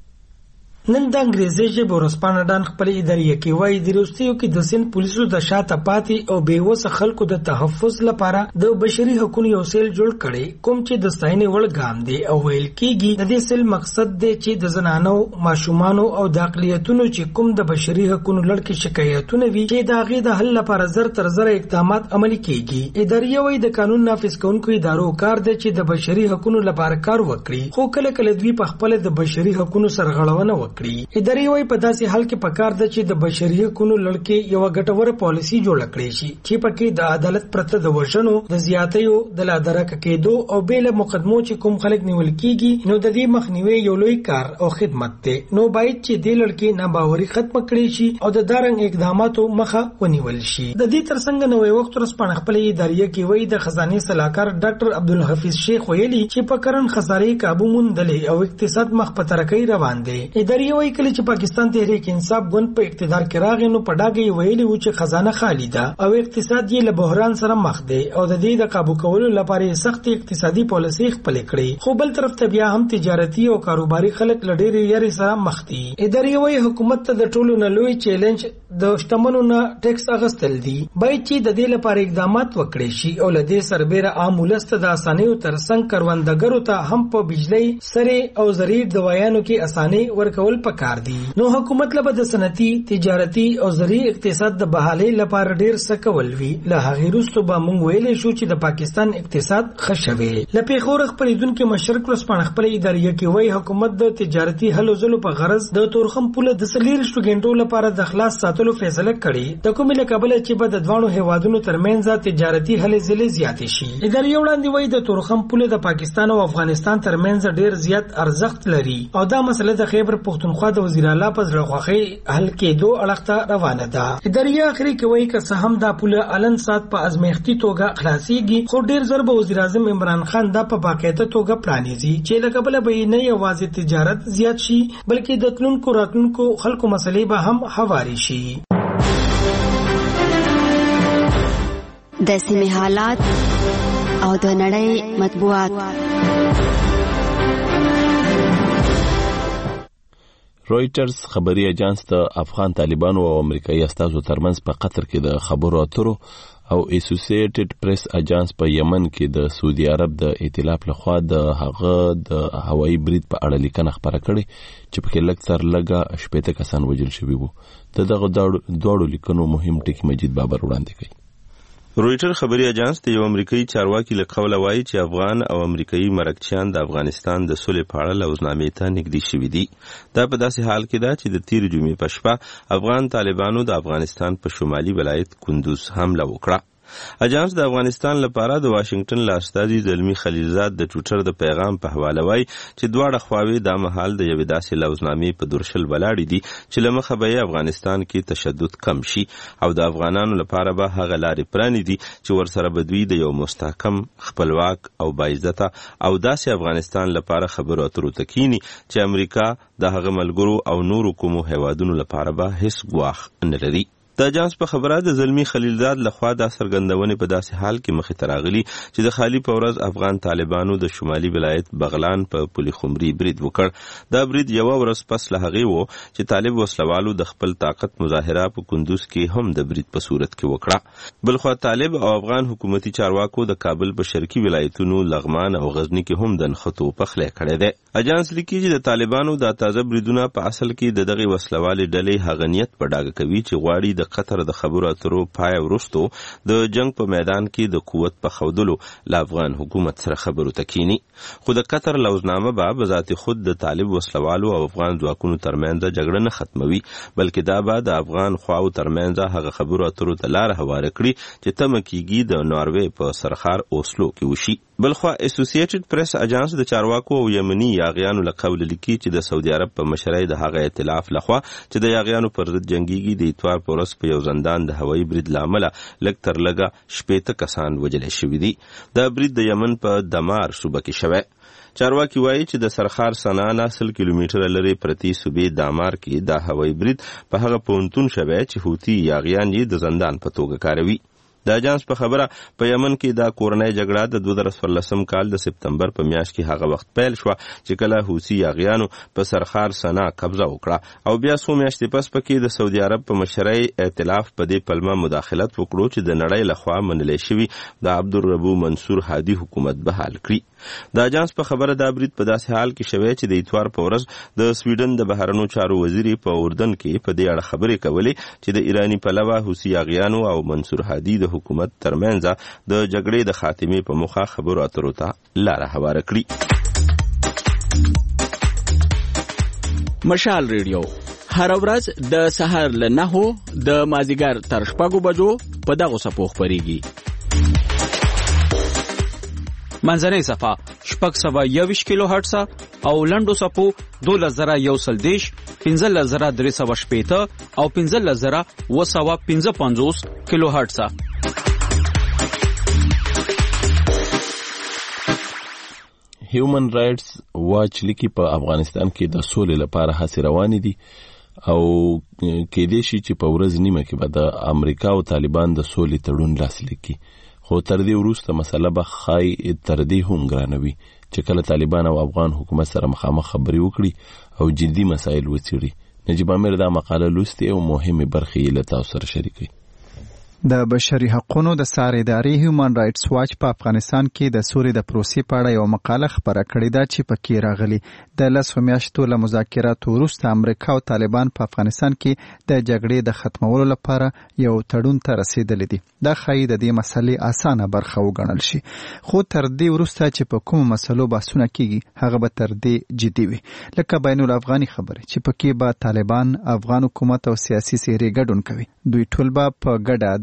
نن د انګریزي ژبې ورسپانه ډان خپل ادارې کې وایي د روسیو کې د سند پولیسو د شاته پاتې او بیوسه خلکو د تحفظ لپاره د بشري حقوقو یو سیل جوړ کړي کوم چې د ستاینې وړ ګام دی او ویل کېږي د دې سیل مقصد دی چې د زنانو ماشومانو او د اقلیتونو چې کوم د بشري حقوقو لړ شکایتونه وي چې د هغې د حل لپاره زر تر زر اقدامات عملي کېږي. ادارې وایي د قانون نافذ کوونکو ادارو کار دی چې د بشري حقوقو لپاره کار وکړي خو کله کله دوی په خپل د بشري حقوقو سرغړونه ادارې وایي په داسې حال کې پکار ده چې د بشري حقوقو لړ یو غټوره پالیسي جوړه کړي شي چې پکې د عدالت پرته د وژنو د زیاتیو د لادرک کېدو او بیل مقدمو چې کوم خلک نیول کیږي نو د دې مخنیوي یو لوی کار او خدمت دی. نو باید چې د لړ ناباوري ختم کړي شي او د دارنګ اقداماتو مخه ونیول شي. د دې ترڅنګ نوې وخت ورسپانه خپل ادارې کې وایي د خزانه صلاحکار ډاکټر عبدالحفیظ شیخ ویلي چې په کرن خسارې قابو موندلې او اقتصاد مخ په ترقۍ روان دی. ادارې وایي کله چې پاکستان تحریک انصاف ګوند په اقتدار کې راغی نو په ډاګه ویلي و چې خزانه خالی ده او اقتصاد یې له بحران سره مخ دی او د دې د قابو کولو لپاره سخت اقتصادي پالیسي خپل کړي خو بل طرف ته بیا هم تجارتي او کاروباري خلک لډېری یاري سره مخ دي. ادارې وایي حکومت ته د ټولو نه لوی چیلنج د شتمنو نه ټیکس اغستل دي. باید چې د دې لپاره اقدامات وکړي شي او له دې سربېره عام ولس ته د اسانیو ترڅنګ کروندګرو ته هم په بجلی سره او زرعي دوايانو کې اساني ورکول پکار دي. نو حکومت له د صنعتي تجارتي او زرعي اقتصاد د بحالۍ لپاره ډیر څه کول وی. له هغې وروسته به موږ ویلی شو چې د پاکستان اقتصاد ښه شوی. له پېښور خپرېدونکي مشرق ورځپاڼه خپل ادارې کې وایي حکومت د تجارتي هلو ځلو په غرض د تورخم پوله د 40 غنټو لپاره د خلاص ساتلو فیصله کړې د کومې له کبله چې به د دوانو هیوادونو ترمنځ تجارتي هلې ځلې زیاتې شي. ادارې وړاندې وایي د تورخم پوله د پاکستان او افغانستان ترمنځ ډیر زیات ارزښت لري او دا مسله د خیبر پښتونخوا پښتونخوا د وزیر اعلی په ځړخواخي حل کېدو اړخته روانه ده. اداري اخري کوي که سهم د پوله الن سات په ازمیختي توګه خلاصيږي، خو ډیر زر به وزیر اعظم عمران خان دا په باقاعده توګه پلانیږي چې لکه بل به نه یوازې تجارت زیات شي بلکې د تلونکو راتلونکو خلکو مسلې به هم هواري شي. د سیمې حالات او د نړۍ مطبوعات. رويټرز خبري اژانس د افغان طالبانو او امریکایي استازو ترمنځ په قطر کې د خبرو اترو او اسوسییټډ پریس اژانس په یمن کې د سعودي عرب د ائتلاف لخوا د هغه د هوایي برید په اړه لیکنه خبره کړې چې په کې لږ 80 کسان وژل شوي وو. دغه دوړو لیکنو مهم ټکی مجید بابر وړاندې کړي. رويټر خبري اژانس د یو امریکایي چارواکي له قوله وایي چې افغان او امریکایي مرکچیان د افغانستان د سولې په اړه لوزنامې ته نږدې شوي دي. دا په داسې حال کې ده چې د تیر جمعې په شپه افغان طالبانو د افغانستان په شمالي ولایت کندوز حمله وکړه. اژانس د افغانستان لپاره د واشنگټن له استازي زلمی خلیلزاد د ټویټر د پیغام په حواله وایي چې دواړه خواوې د مهال د یوې داسې لوزنامې په درشل ولاړې دي چې له مخه به افغانستان کې تشدد کم شي او د افغانانو لپاره به هغه لارې پرانیدي چې ورسره به دوی د یو مستحکم خپلواک او باعزته او داسې افغانستان لپاره خبرو اترو ته کینی چې امریکا د هغه ملګرو او نورو کومو هیوادونو لپاره به هیڅ ګواښ نه لري. د اژانس په خبره د زلمی خلیلزاد لخوا د سرګندونې په داسې حال کې مخې ته راغلي چې د خالی په ورځ افغان طالبانو د شمالي ولایت بغلان په پولي خمري برید وکړ. دا برید یو ورځ پس له هغې و چې طالب وسلوالو د خپل طاقت مظاهره په کندوز کې هم د برید په صورت کې وکړه. بلخوا طالب او افغان حکومتي چارواکو د کابل په شرقي ولایتونو لغمان او غزنی کې هم د نښتو پخلی کړی دی. اژانس لیکي چې د طالبانو د تازه بریدونه په اصل کې د دغه وسلوالې ډلې هغه نیت په ډاګه کوي چې غواړي د قطر د خبرو اترو پای وروستو د جنگ په میدان کې د قوت په ښودلو له افغان حکومت سره خبرو ته کینی. خو د قطر لوزنامه به بذات خود د طالب وسلوالو او افغان ځواکونو ترمنځ جګړه نه ختموي بلکې دا به د افغان خواو ترمنځ هغه خبرو اترو ته لار هواره کړي چې تمه کیږي د ناروې په سرخار اوسلو کې وشي. بلخوا اسوسییټډ پریس اژانس د چارواکو او یمني یاغیانو له قوله لیکي چې د سعودي عرب په مشرۍ د هغه ائتلاف لخوا چې د یاغیانو پر ضد جنگيږي د اتوار په ورځ په یو زندان د هوایي برید لامله لږ تر لږه 80 کسان وژل شوي دي. دا برید د یمن په دمار صوبه کې شوی. چارواکي وایي چې د سرخار صنعا 10 کیلومتره لري پرتی صوبې دامار کې د هوایي برید په هغه پونتون شوی چې حوثي یاغیان یې د زندان په توګه کاروي. د اژانس په خبره په یمن کې دا کورنۍ جګړه د 2014 کال د سپتمبر په میاشت کې هغه وخت پیل شو چې کله حوثي یاغیانو په سرخار صنعا قبضه وکړه او بیا څو میاشتې پس پکې د سعودي عرب په مشرۍ ائتلاف په دې پلمه مداخلت وکړو چې د نړۍ لخوا منل شوی د عبدالربو منصور هادي حکومت بحال کړي. د اژانس په خبره دا برید په داسې حال کې شوی چې د اتوار په ورځ د سویډن د بهرنیو چارو وزیر په اردن کې په دې اړه خبرې کولې چې د ایرانی پلوه حوثي یاغیانو او منصور هادي د حکومت ترمنځ د جګړې د خاتمې په موخه خبرو اترو ته لار هواره کړي. مشال ریډیو هر ورځ د سحر له 9 د مازیګر تر 6 بجو په دغه صفو خبريږي. منځنۍ صفه 621 کیلو هرتز او لنډو صفو 2110 15350 او 15255 کیلو هرتز. هیومن رائټس واچ لیکي په افغانستان کې د سولې لپاره هڅې روانې دي او کې دې شي چې په ورځ نیمه کې به د امریکا او طالبان د سولې تړون لاسلیک کړي. خو تر دې وروسته مسله به خای تر دې هم ګرانوي چې کله طالبان او افغان حکومت سره مخامخ خبرې وکړي او جدي مسایل وڅېړي. نجیب امیر دا مقاله لوستې او مهمه برخې یې له تاسو سره شریکوي. د بشري حقوقو د سار ادارې هیومن رائټس واچ په افغانستان کې د سولې د پروسې په اړه یو مقاله خبره کړې ده چې پکې راغلي د 10 میاشتو له مذاکراتو وروسته امریکا او طالبان په افغانستان کې د جګړې د ختمولو لپاره یو تړون ته رسیدلي دي. دا ښایي د دې مسلې اسانه برخه وګڼل شي، خو تر دې وروسته چې په کومو مسلو بحثونه کیږي هغه به تر دې جدي وي، لکه بین الافغاني خبرې چې پکې به طالبان، افغان حکومت او سیاسي څېرې ګډون کوي. دوی ټول به په ګډه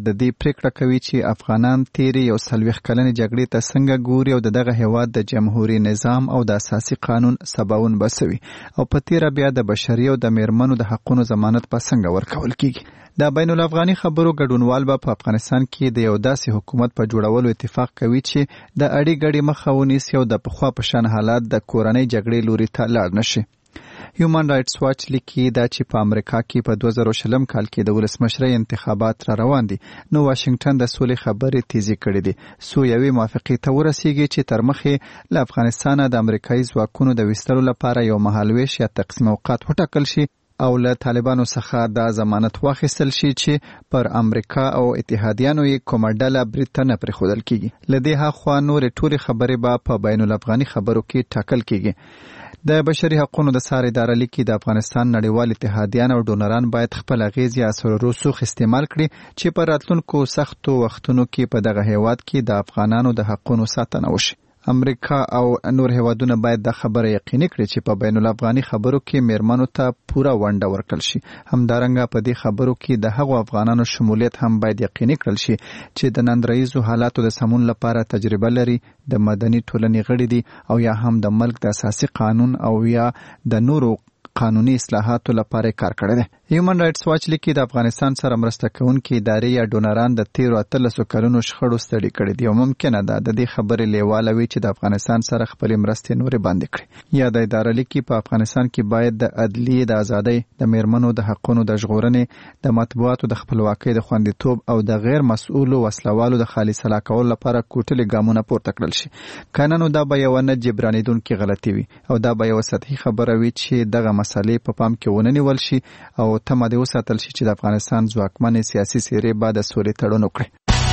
د دې پریکړه کوي چې افغانان تیرې 40 کلنې جګړې ته څنګه ګوري او دغه هیواد د جمهوریت نظام او د اساسي قانون سباون بسوي او په تیره بیا د بشري او د میرمنو د حقوقو ضمانت په څنګه ورکول کیږي. د بین الافغاني خبرو ګډونوال په افغانستان کې د یو داسې حکومت په جوړولو اتفاق کوي چې د اړې ګډې مخه ونیسي او د پخوا په شان حالات د کورنۍ جګړې لوري ته لاړ نشي. هیومن رائټس واچ لیکي دا چې په امریکا کې په 2020 کال کې د ولسمشرۍ انتخابات را روان دي نو واشنگټن د سولې خبرې تیزی کړې دي سو یوې موافقې ته ورسیږي چې تر مخې له افغانستان د امریکایي ځواکونو د وستلو لپاره یو مهالویش یا تقسیم اوقات وټاکل شي او له طالبانو څخه دا ضمانت واخیستل شي چې پر امریکا او اتحادیانو یې کومه ډله برید ته نه پرېښودل کیږي. له دې هاخوا نورې ټولې خبرې به په بین الافغاني خبرو کې ټاکل کیږي. د بشري حقوقو د سار اداره لیکي د افغانستان نړیوال اتحادیان او ډونران باید خپل اغیز یا اثر رسوخ استعمال کړي چې په راتلونکو سختو وختونو کې په دغه هیواد کې د افغانانو د حقوقو ساتنه وشي. امریکا او نور هیوادونه باید د خبره یقیني کړي چې په بین الافغاني خبرو کې میرمنو ته پوره ونډه ورکړل شي. همدارنګه په دې خبرو کې د هغو افغانانو شمولیت هم باید یقیني کړل شي چې د نن ورځو حالاتو د سمون لپاره تجربه لري، د مدني ټولنې غړي دي او یا هم د ملک د اساسي قانون او یا د نورو قانوني اصلاحاتو لپاره کار کړی دی. هیومن رائټس واچ لیکي د افغانستان سره مرسته کوونکې ادارې یا ډونران د 13 کلونو شخړو ستړي کړي دي او ممکنه ده د دې خبرې لیواله وي چې د افغانستان سره خپل مرستې نورې باندې کړي. یا د اداره لیکي په افغانستان کې باید د عدلیې د ازادۍ، د میرمنو د حقوقو د ژغورنې، د مطبوعاتو د خپلواکۍ د خوندیتوب او د غیر مسؤلو وسلوالو د خالص کولو لپاره کوټلې ګامونه پورته کړل شي. کنه نو دا به یو نه جبرانیدونکې غلطي وي او دا به یو سطحي خبره وي چې دغه مسالې په پام کې ونیول شي او تمه دې وساتل شي چې د افغانستان ځواکمن سیاسي څېرې به د سولې تړون وکړي.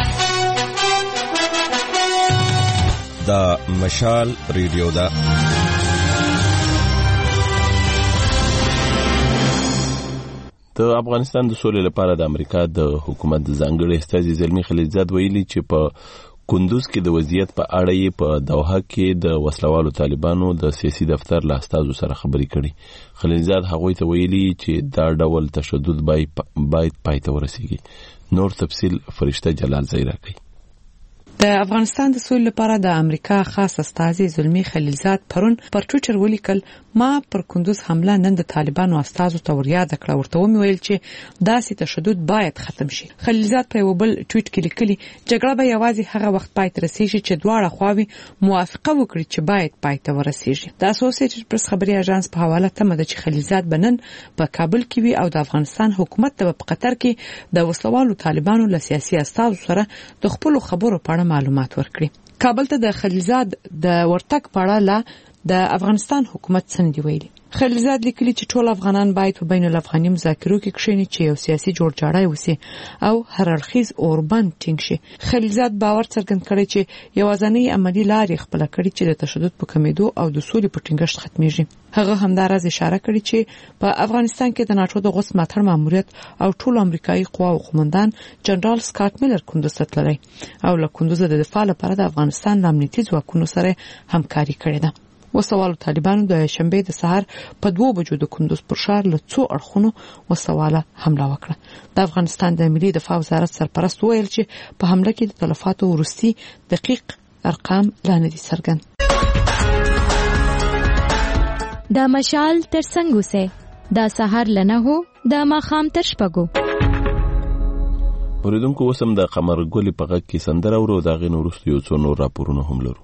دا مشال ریډیو ده. د افغانستان د سولې لپاره د امریکا د حکومت د ځانګړي استازي زلمی خلیلزاد ویلي چې په کندوز کې د وضعیت په اړه یې په دوحه کې د وسلوالو طالبانو د سیاسي دفتر له استازو سره خبرې کړي. خلیلزاد هغوی ته ویلي چې دا ډول تشدد باید پای ته ورسیږي. نور تفصیل فرشته جلال زئی راکوي. د افغانستان د سولې لپاره د امریکا خاص استازي زلمی خلیلزاد پرون پر ټویټر ولیکل ما پر کندوز حمله نن د طالبانو استازو ته ورياد کړه. ورته ویل چې داسې تشدد باید ختم شي. خلیلزاد په یو بل ټویټ کې لیکلي جګړه به یوازې هغه وخت پای ته رسیږي چې دواړه خواوې موافقه وکړي چې باید پای ته ورسیږي. د اسوسییټډ پریس خبري اژانس په حواله تمه ده چې خلیلزاد بنن په کابل کې وي او د افغانستان حکومت ته په قطر کې د وسلوالو طالبانو له سیاسي استازو سره د خپل خبرو په اړه معلومات ورکړي. کابل ته د خلیلزاد د ورتګ په اړه د افغانستان حکومت څنګه ویلي. خلیلزاد لیکلي چې ټول افغانان باید په بین الافغاني مذاکرو کې کښیني چې یو سیاسي جوړجاړی وسی او هر اړخیز اوربند ټینګ شي. خلیلزاد باور څرګند کړی چې یوازینی عملی لارې خپل کړي چې د تشدد په کمیدو او د سولې په ټینګښت ختميږي. هغه همدارز اشاره کړې چې په افغانستان کې د ناتو د غوث ملاتړ ماموریت او ټول امریکایي قواو قومندان جنرال سکاټ میلر کندوز ته تللی او له کندوز د دفاع لپاره د افغانستان امنیتي ځواکونو سره همکاري کړې ده. وسوالو طالبانو د شنبه د سحر په 2 بجو د کندوز پر ښار له څو اړخونو وسواله حمله وکړه. د افغانستان د ملي دفاع وزارت سرپرست ویل چې په حمله کې د تلفاتو وروستي دقیق ارقام لا نه دي څرګند. د مشال ترڅنګ اوسه د سحر لنه هو د ماخام تر شپګو. اوریدونکو وسم د قمر ګل په غږ کې سندره ورو دا غي نورست یو څو نور راپورونه هم لرو.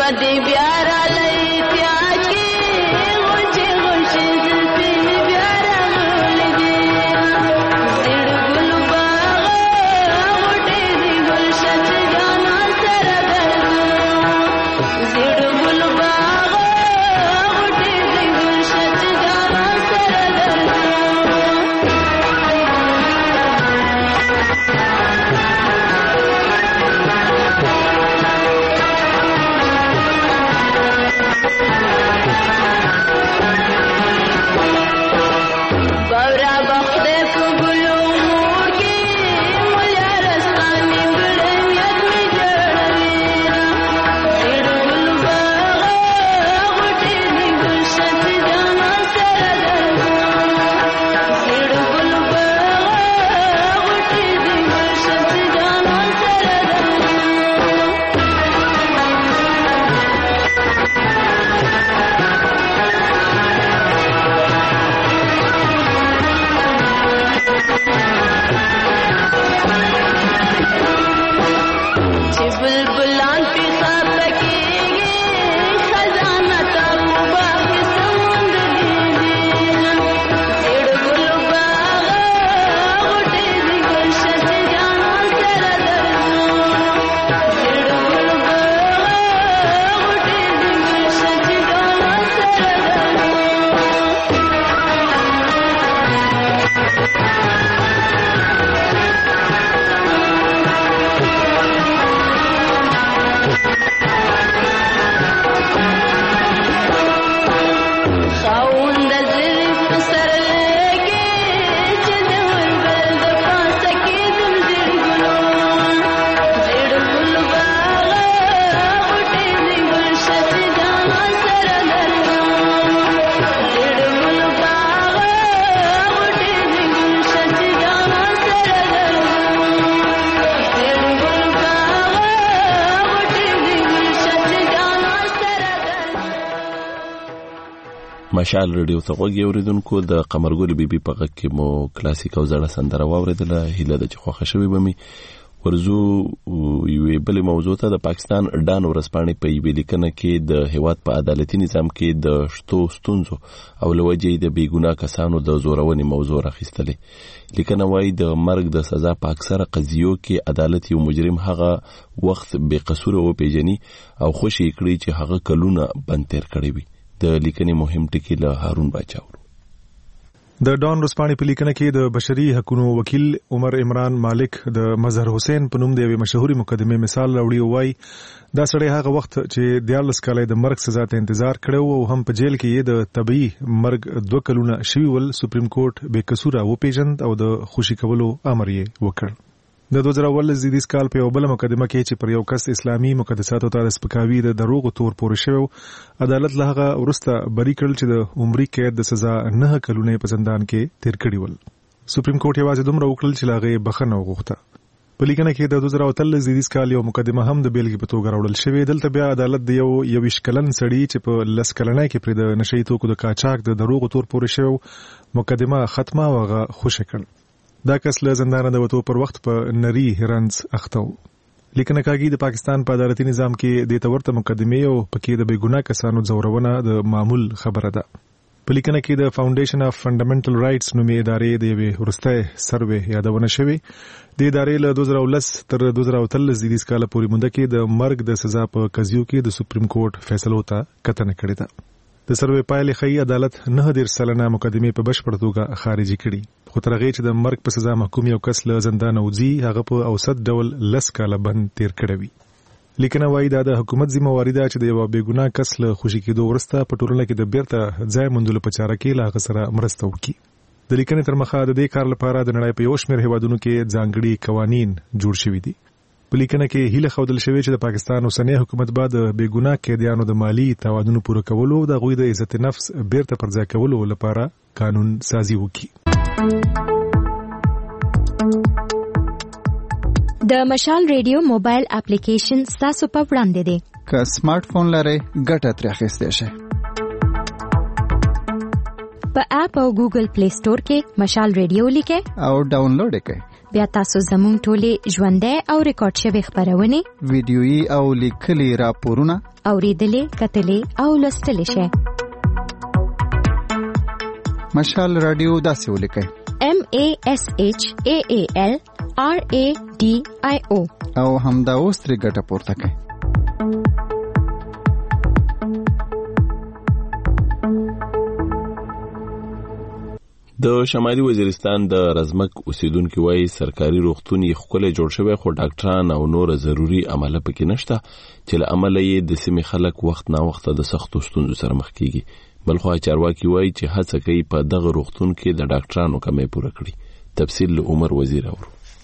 مشال رادیو ته غوږی اوریدونکو د قمرګل بیبي په غږ کې مو کلاسیک او زړه سندره واوریدله. هیله ده چې خوښه شوې به می. ورزو یوې بلې موضوع ته د پاکستان ډان ورځپاڼې په یوې لیکنه کې د هیواد په عدالتي نظام کې د شتو ستونزو او لوجې د بیګناه کسانو د زورونې موضوع راخیستلې. لیکنه وايي د مرګ د سزا په اکثره قضیو کې عدالت یو مجرم هغه وخت بے قصور او پیژني او خوشي کړی چې هغه کلونه بند تیر کړی وي. د لیکنې مهم ټکی له هارون باچا. د ډان ورځپاڼې په لیکنه کې د بشري حقوقو وکیل عمر عمران مالک د مظهر حسین په نوم د یوې مشهوري مقدمې مثال راوړي او وايي دا سړی هغه وخت چې 14 کاله د مرګ سزا ته انتظار کړو او هم په جیل کې یې د طبي مرګ 2 کلونه شوی ول سپریم کورټ بے قصور او پیژند او د خوشي کولو امر یې وکړ. د 2019 کال په یو بل مقدمه کې چې پر یو کس اسلامي مقدساتو ته د سپکاوي د دروغ تور پورې شو عدالت له هغه ورسته بری کړل چې د عمري قید د سزا 9 کلونه په زندان کې تیر کړی ول. سپریم کورټ یوازې دومره وکړل چې لاغه بخښنه وغوښته. په لیکنه کې د 2013 کال یو مقدمه هم د بیلګې په توګه راوړل شوې. دلته بیا عدالت د یو 20 کلن سړي چې په 10 کلنۍ کې پر د نشئی توکو د قاچاق د دروغ تور پورې شو مقدمه ختمه وغه خوشی کړ. دا کس له زندان د وټو پر وخت په نری هرنس اختو. لیکنه کاږي د پاکستان په عدالتي نظام کې د تورته مقدمه او پکې د بیګناه کسانو زورونه د معمول خبره ده. په لیکنه کې د فاونډیشن اف فنډامنټل رائټس نومي ادارې د یوې ورسته سروې یادونه شوې. د ادارې له 2013 تر 2013 کال پورې مونده کې د مرګ د سزا په قضیو کې د سپریم کورټ فیصلو ته کتنه کړې ده. د سروې پایلې ښیي عدالت 9 سلنه مقدمې په بشپړ توګه خارجي کړي. خو تر هغه چې د مرګ په سزا محکوم یو کس له زندان وځي هغه په اوسط ډول 10 کاله بند تیر کړی وي. لیکنه وايي دا د حکومت ذمہواری ده چې د یو بیګناه کس له خوشي کېدو ورسته په ټولنه کې د بیرته ځای موندلو په چاره کې لا غسره مرسته وکړي. د لیکنې تر مخه د دې کار لپاره د نړۍ په یو شمېر هیوادونو کې ځانګړي قوانین جوړ شوي دي. په لیکنه کې هیله ښودل شوې چې د پاکستان اوسنی حکومت به د بیګناه قیدیانو د مالی تعهدونو پوره کولو او د غوی د عزت نفس بیرته پرځای کولو لپاره قانون سازي وکړي. د مشال ریډیو موبایل اپلیکیشن تاسو په وړاندې دی. که سمارټ فون لرئ ګټه ترې اخیستئ شئ. په اپ او ګوګل پلی سٹور کې مشال ریډیو لیکئ او ډاونلوډ یې کړئ. بیا تاسو زموږ ټولې ژوندۍ او ریکارډ شوی خبرونه ویډیويي او لیکلي راپورونه اوریدلې کتلې او لوستلې شئ. مشال رادیو داسې ولیکئ MASHAALRADIO او همدا اوس ترې ګټه پورته کړئ. د شمالي وزیرستان د رزمک اوسیدونکو وايي سرکاري روغتون یې خپل جوړ شوی خو ډاکټران او نور ضروري عمله پکې نشته چې له عمله یې د سیمې خلک وخت نا وخت د سختو ستونزو سره مخ کیږي. بلخو چارواکي وايي چې هڅه کوي په دغه روغتون کې د ډاکټرانو کمې پوره کړي. تفصیل له عمر وزیر اورو.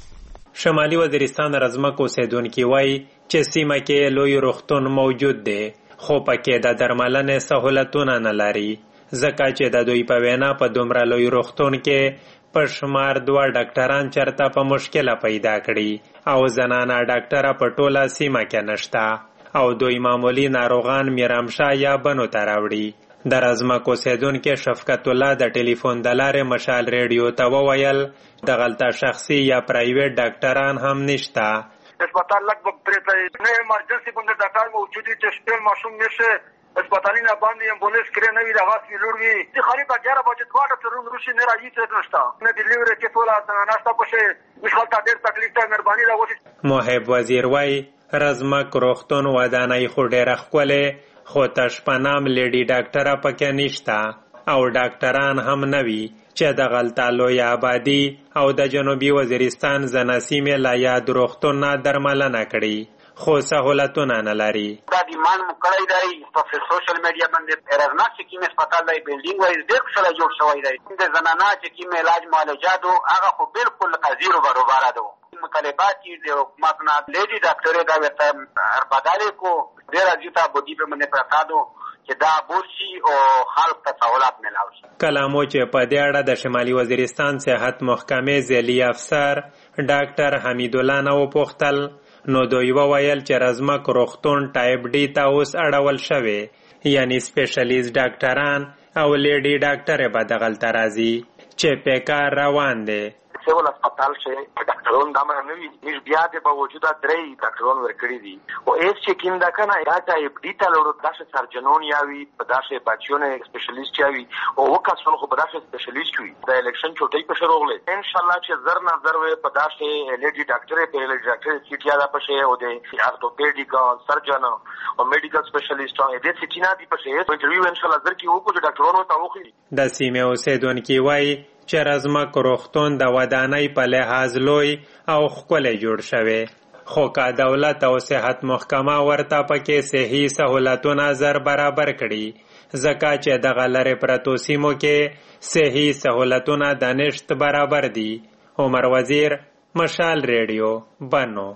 شمالي وزیرستان رزمک اوسیدونکو وايي چې سیمه کې لوی روغتون موجود دی خو پکې د درملنې سہولتونه نه لري ځکه چې د دوی په وینا په دومره لوی روغتون کې په شمار 2 ډاکټران چرته په مشکله پیدا کړي او زنانه ډاکټره په ټوله سیمه کې نشته او دوی معمولی ناروغان میرامشا یا بنو ته راوړي. د رزمک اوسیدونکو شفقت الله د ټلیفون د لارې مشال ریډیو ته وویل دغلته شخصي یا پرایویټ ډاکټران هم نشته. اسپیټال لګ پرته نه ایمرجنسي باندې ډاکټر موجود دي چې شپږ ماشوم نشه اسپیټالینه باندې امبولانس کړي نه وي د غاښ ویلوړوي چې خالي په 11 بجې دواړه ترون روشي نه راځي څه نشته نه ډیلیوري کې ټول ناشته پښه مشکل ته ډېر تکلیف ته مهرباني راوځي. محب وزیر وايي رزمک روغتون ودانۍ خو ډېر ښکلې خو تشپنام لیډي ډاکټره پکې نشته او ډاکټران هم نه وي چې د غلطه لوی آبادی او د جنوبي وزیرستان ځنه سیمې لا یاد روغتون نه درملنه کړي خو سہولتونه نه لري. دا ډیماند مو کړی دی په سوشل میډیا باندې رزمک چې کوم هسپتال دی بلډینګ وایز ډېر ښه جوړ شوی دی. د زنانه چې کوم علاج معالجاتو هغه خو بالکل زیرو برابر ده. مطالبات دي حکومت نه لیډي ډاکټر دا ورته بداله کو ډېر اجیتا بودی په منه پرتادو چې دا بورشي او خلک ته سہولت ملاوي. کلامو چې په دې اړه د شمالي وزیرستان صحت محکمې ځلی افسر ډاکټر حمید الله نو پوښتل نو دوی وویل چې رزمک روغتون ټایپ ډي ته اوس اړول شوی یعنی سپیشلیست ډاکټران او لیډي ډاکټر به دغلته راځي چې په کار روان دي. سیول هسپتال چې ډاکټرون دا مې نه وی هیڅ بیا د باوجود درې ډاکټرون ورکړي دي او هیڅ چې کیندا کنه دا ټایپ ډي ته لور داسې سرجنون یاوي په داسې بچیونه سپیشلیست یاوي او وکاسونه خو په داسې سپیشلیست وي د الیکشن چوټي په شروغله ان شاء الله چې زر نظر وي په داسې لیډي ډاکټر په لیډي ډاکټر سیټ یاده پشه او د ارتوپیډیک سرجن او میډیکل سپیشلیست او د سیټینا دی پشه انټرویو ان شاء الله زر کې وکړو ډاکټرونو ته وخی. د سیمه اوسیدونکو وايي چې رزمک روغتون د ودانۍ په لحاظ لوی او ښکلی جوړ شوی خو که دولت او صحت محکمه ورته پکې صحي سہولتونه زر برابر کړي ځکه چې دغه لرې پرتو سیمو کې صحي سہولتونه د نشت برابر دي. عمر وزیر مشال ریډیو بنو.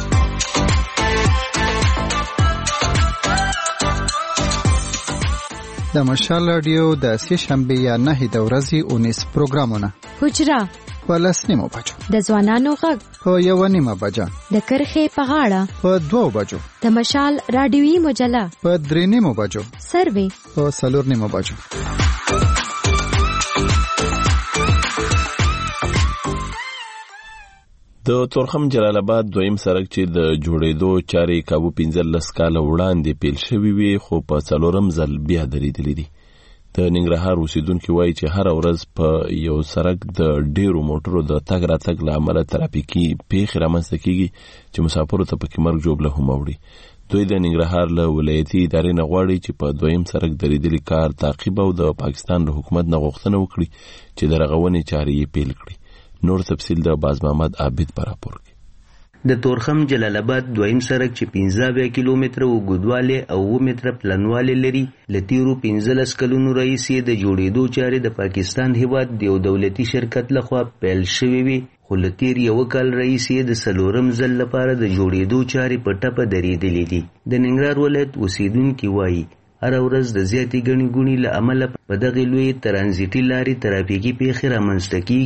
د مشال رادیو د سې شنبه یا 9 د ورځې 19 پروګرامونه حجره په 10 بجو د ځوانانو غږ په 1 بجه د کرخې په غاړه په 2 بجو د مشال رادیوي مجله په 3 بجو سروي په 4 بجو. د تورخم جلال آباد دویم سړک چې د جوړېدو چارې کابو 15 کال وړاندې پیل شوی وي خو په 4م ځل بیا درېدلې دي. د ننګرهار اوسیدونکو وایي چې هر ورځ په یو سړک د ډیرو موټرو د تګ راتګ له امله ترافیکي پیښې رامنځته کیږي چې مسافرو ته پکې مرګ ژوبله هم اوړي. دوی د ننګرهار له ولایتي ادارې نه غواړي چې په دویم سړک درېدلي کار تعقیب او د پاکستان له حکومت نه غوښتنه وکړي چې د رغونې چارې یې پیل کړي. نور تفصیل د باز محمد عابد پر راپور کې. د تورخم جلال آباد دویم سړک چې 15 کیلومتره اوږدوالی او 2 متره پلنوالی لري له تیرو 15 کلونو راهیسې د جوړېدو چارې د پاکستان هیواد د یو دولتي شرکت لخوا پیل شوې وي خو له تیر یو کال راهیسې د 4م ځل لپاره د جوړېدو چارې په ټپه درېدلې دي. د ننګرهار ولایت اوسیدونکي وایي هر ورځ د زیاتې ګڼې ګوڼې له امله په دغې لویې ترانزیټي لارې ترافیکي پیښې رامنځته کیږي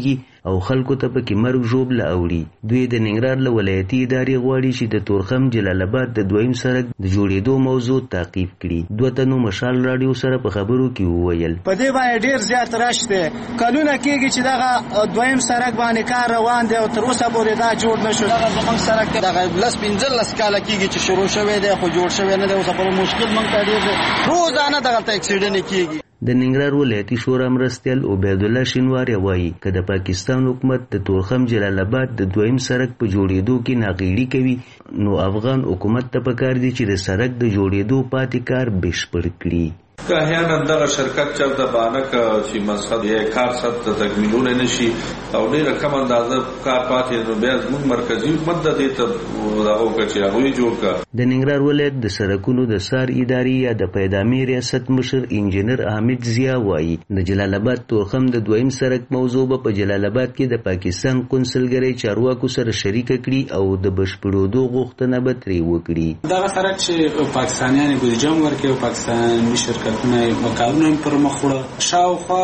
او خلکو ته پکې مرګ ژوبله اوړي. دوی د ننګرهار له ولایتي ادارې غواړي چې د تورخم جلال آباد د دویم سړک د جوړېدو موضوع تعقیب کړي. دوه تنو مشال راډیو سره په خبرو کې وویل په دې باندې ډیر زیات رش دی. کلونه کېږي چې دغه دویم سړک باندې کار روان دی او تر اوسه پورې دا جوړ نشو. دغه زموږ سړک دغه 15 کاله کېږي چې شروع شوی دی خو جوړ شوی نه دی. اوس په مشکل مونږ ته ډیر روزانه دغه اکسیډنټ کېږي. د ننګرهار ولایتي شورا مرستیال عبید الله شینواری وایي که د پاکستان حکومت د تورخم جلال آباد د دویم سړک په جوړېدو کې ناغېړي کوي نو افغان حکومت ته پکار دي چې د سړک د جوړېدو پاتې کار بشپړ کړي. که احیانا دغه شرکت چرته بانه چې مقصد یې کار سره تکمیلونه نشي او ډېره کم اندازه کار پاتې نو بیا زموږ مرکزي حکومت د دې ته دغه وکړي چې هغوی جوړ کړه. د ننګرهار ولایت د سړکونو د سار ادارې یا د پیدامي ریاست مشر انجینر احمد ضیا وایي د جلال آباد تورخم د دویم سړک موضوع به په جلال آباد کې د پاکستان قونسلګرۍ چارواکو سره شریکه کړي او د بشپړېدو غوښتنه به ترې وکړي. دغه سړک چې پاکستانیان بودیجه هم ورکوي او پاکستاني شرکتونه کارونه پر مخ وړه شاوخوا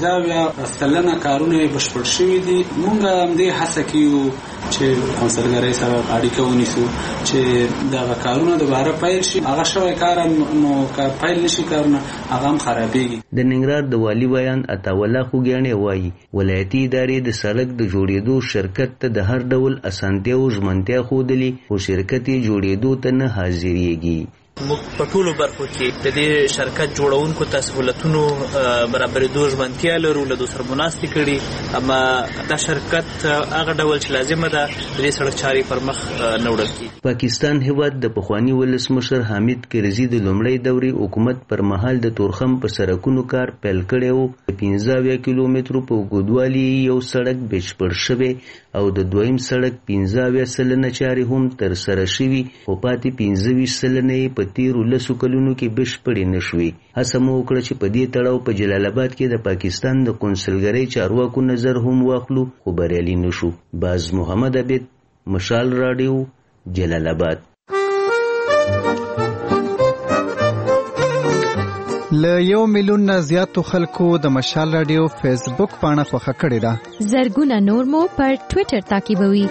15 سلنه کارونه بشپړ شوي دي. موږ هم دې هڅه کوو چې قونسلګرۍ سره اړیکه ونیسو چې دغه کارونه دوباره پیل شي. هغه شوی کار نو پیل نشي کارونه هغه هم خرابېږي. د ننګرهار د والي بیان عطاوالله خوږیاڼي وایي ولایتي ادارې د سړک د جوړېدو شرکت ته د هر ډول اسانتیا او ژمنتیا ښودلي خو شرکت یې جوړېدو ته نه حاضرېږي. موږ په ټولو برخو کې د دې شرکت جوړونکو ته سهولتونو برابرېدو ژمنتیا لرو، له دوی سره مرستې کړي. اما دا شرکت هغه ډول چې لازمه ده د دې سړک چارې پر مخ نه وړل کېږي. پاکستان هیواد د پخواني ولسمشر حامد کرزي د لومړۍ دورې حکومت پر مهال د تورخم په سړکونو کار پیل کړی و. 15 کیلومترو په اوږدوالي یو سړک بشپړ شوی او د دویم سړک 15 سلنه چارې هم ترسره شوي خو پاتې 15 سلنه یې په تیرو 10 کلونو کې بشپړې نه شوې. هڅه مو وکړه چې په دې تړاو په جلال آباد کې د پاکستان د قونسلګرۍ چارواکو نظر هم واخلو خو بریالي نه شو. باز محمد عبید، مشال راډیو، جلال آباد. له 1 میلیون نه زیاتو خلکو د مشال راډیو فیسبوک پاڼه خوښه کړې ده. زرګونه نور مو پر ټوئیټر تعقیبوي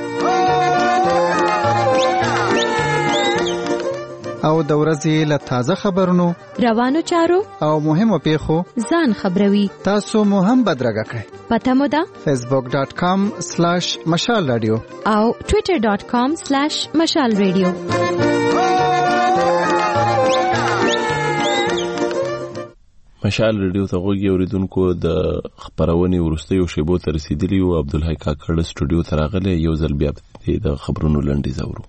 او د ورځې له تازه خبرونو، روانو چارو او مهمو پیښو ځان خبروي. تاسو مو هم بدرګه کړئ. پته مو ده facebook.com/مشال رادیو او twitter.com/مشال رادیو. مشال رادیو ته غوږی اوریدونکو د خبرونې ورستیو شیبو ته رسیدلی او عبدالحی کاکړ سټوډیو ته راغلی. یو ځل بیا د خبرونو لنډیز اورو.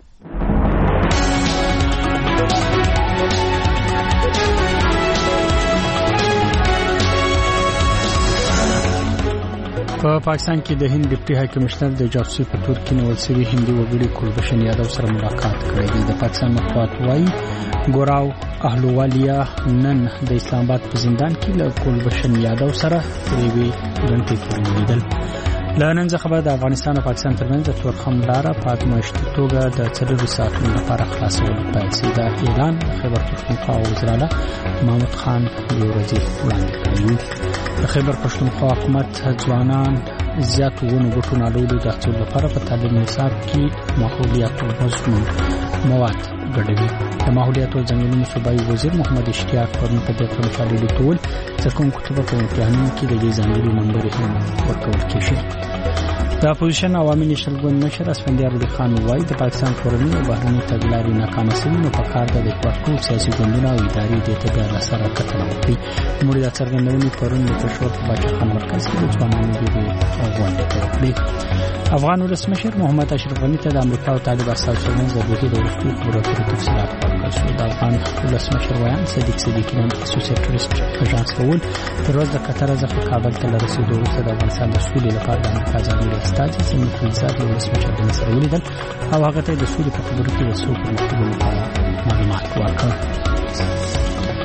په پاکستان کې د هند ډیپټي های کمشنر د جاسوسي په تور کې نیول شوی هندي وګړي کلبشن یادو سره ملاقات کړی دی. د پاکستان مطبوعات وايي ګوراو اهلوالیا نن د اسلام آباد په زندان کې له کلبشن یادو سره تریوي غونټې پورې لیدل. لنن څخه بعد افغانستان او پاکستان ترمنځ د تورخم لاره په اتمشت توګه د 4 ساعتونو لپاره خلاصول پیل شوی. دا اعلان خیبر پښتونخوا وزیر محمود خان یو ورځ وړاندې کړی. د خیبر پښتونخوا حکومت ځوانان زیات ونو بوټو نالولو د حاصل لپاره په تعلیم نصاب کې ماحولیات او مضمون مواد ګډوي. د ماحولیات او ځنګلونو صوبایي وزیر محمد اشتیاق پرون په دې مشالې لیکول چې کوم کتابه په امتحانونو کې د دې ځنګلي نمبر هم ورکول کیږي. د اپوزیشن عوامي نشل ګوند مشر اسفندیار علي خان وایي د پاکستان کورنۍ او بهرنۍ تګلارې ناکامه شوې نو په کار ده د ټول سیاسي ګوندونو او ادارې د تبعیض سره کتنه وکړي. موږ د څرګندونې پرون د پېښور په باچا خان مرکز کې د ځوانانو د غونډې وکړې. افغان ولسمشر محمد اشرف غني ته د امریکا او طالب اساسي ترمنځ د دوه ورستو خبرو تفصیلات ورکړل شو. د افغان ولسمشر ویان صدیق صدیقی نن اسوسییټډ پریس اژانس ول تر ورځ د قطر څخه کابل ته رسیدو وروسته د افغانستان د سولې لپاره د امریکا ځانګړي استازي سیمه فلزات له ولسمشر د سره ولیدل او هغه ته د سولې په خبرو کې د سولې په لپاره معلومات ورکړل.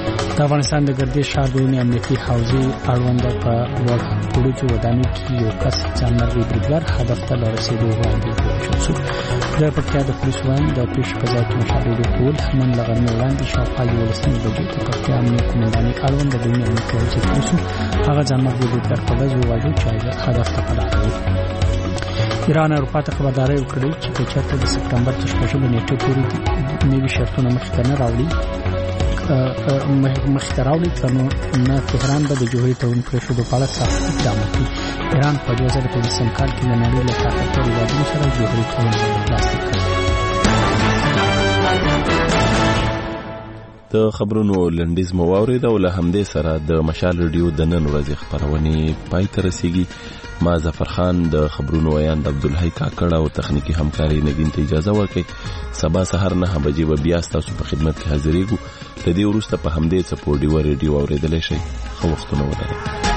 د افغانستان د ګردش ښار د یونې امنیتي حوزې اړونده په وړ پوړجو ودانۍ کې یو کس ځانمرګي بریدګر هدف ته رسیدو وړاندې ووژل شو. د پکتیا د پولیسو وايي د پیښې په ځای کې مشابهت کول نن له غرمې وړاندې شاوخوا 11 بجې د پکتیا امنیتي قومندانۍ اړونده د یونې امنیتي حوزې پولیسو هغه ځانمرګي بریدګر په ډز وواژه چې هدف ته پلاړ و. ایران اروپا ته خبرداری ورکړې چې په چېرته د سپټمبر 16 نیټې پورې نوي شرطونه مخکې نه راوړي تر نو نه تهران به د جوهري تړون پرېښودو په اړه سخت اقدام وکړي. ایران په 2023 کال کې د نړۍ له طاقتور هېوادونو سره جوهري تړون لاسلیک کړ. د خبرونو لنډیز مو واورېد او له همدې سره د مشال رادیو د نن ورځې خبرونه پای ته رسیږي. ما ظفر خان د خبرونو ویاند عبدالحی کاکړ او تخنیکی همکاري نګین ته اجازه ورکړي. سبا سحر 9 بجې به بیا تاسو په خدمت کې حاضرېږو. د دې وروسته په همدې څپو ډیو ریډیو اوریدلای شئ. خو وختونه ولرئ.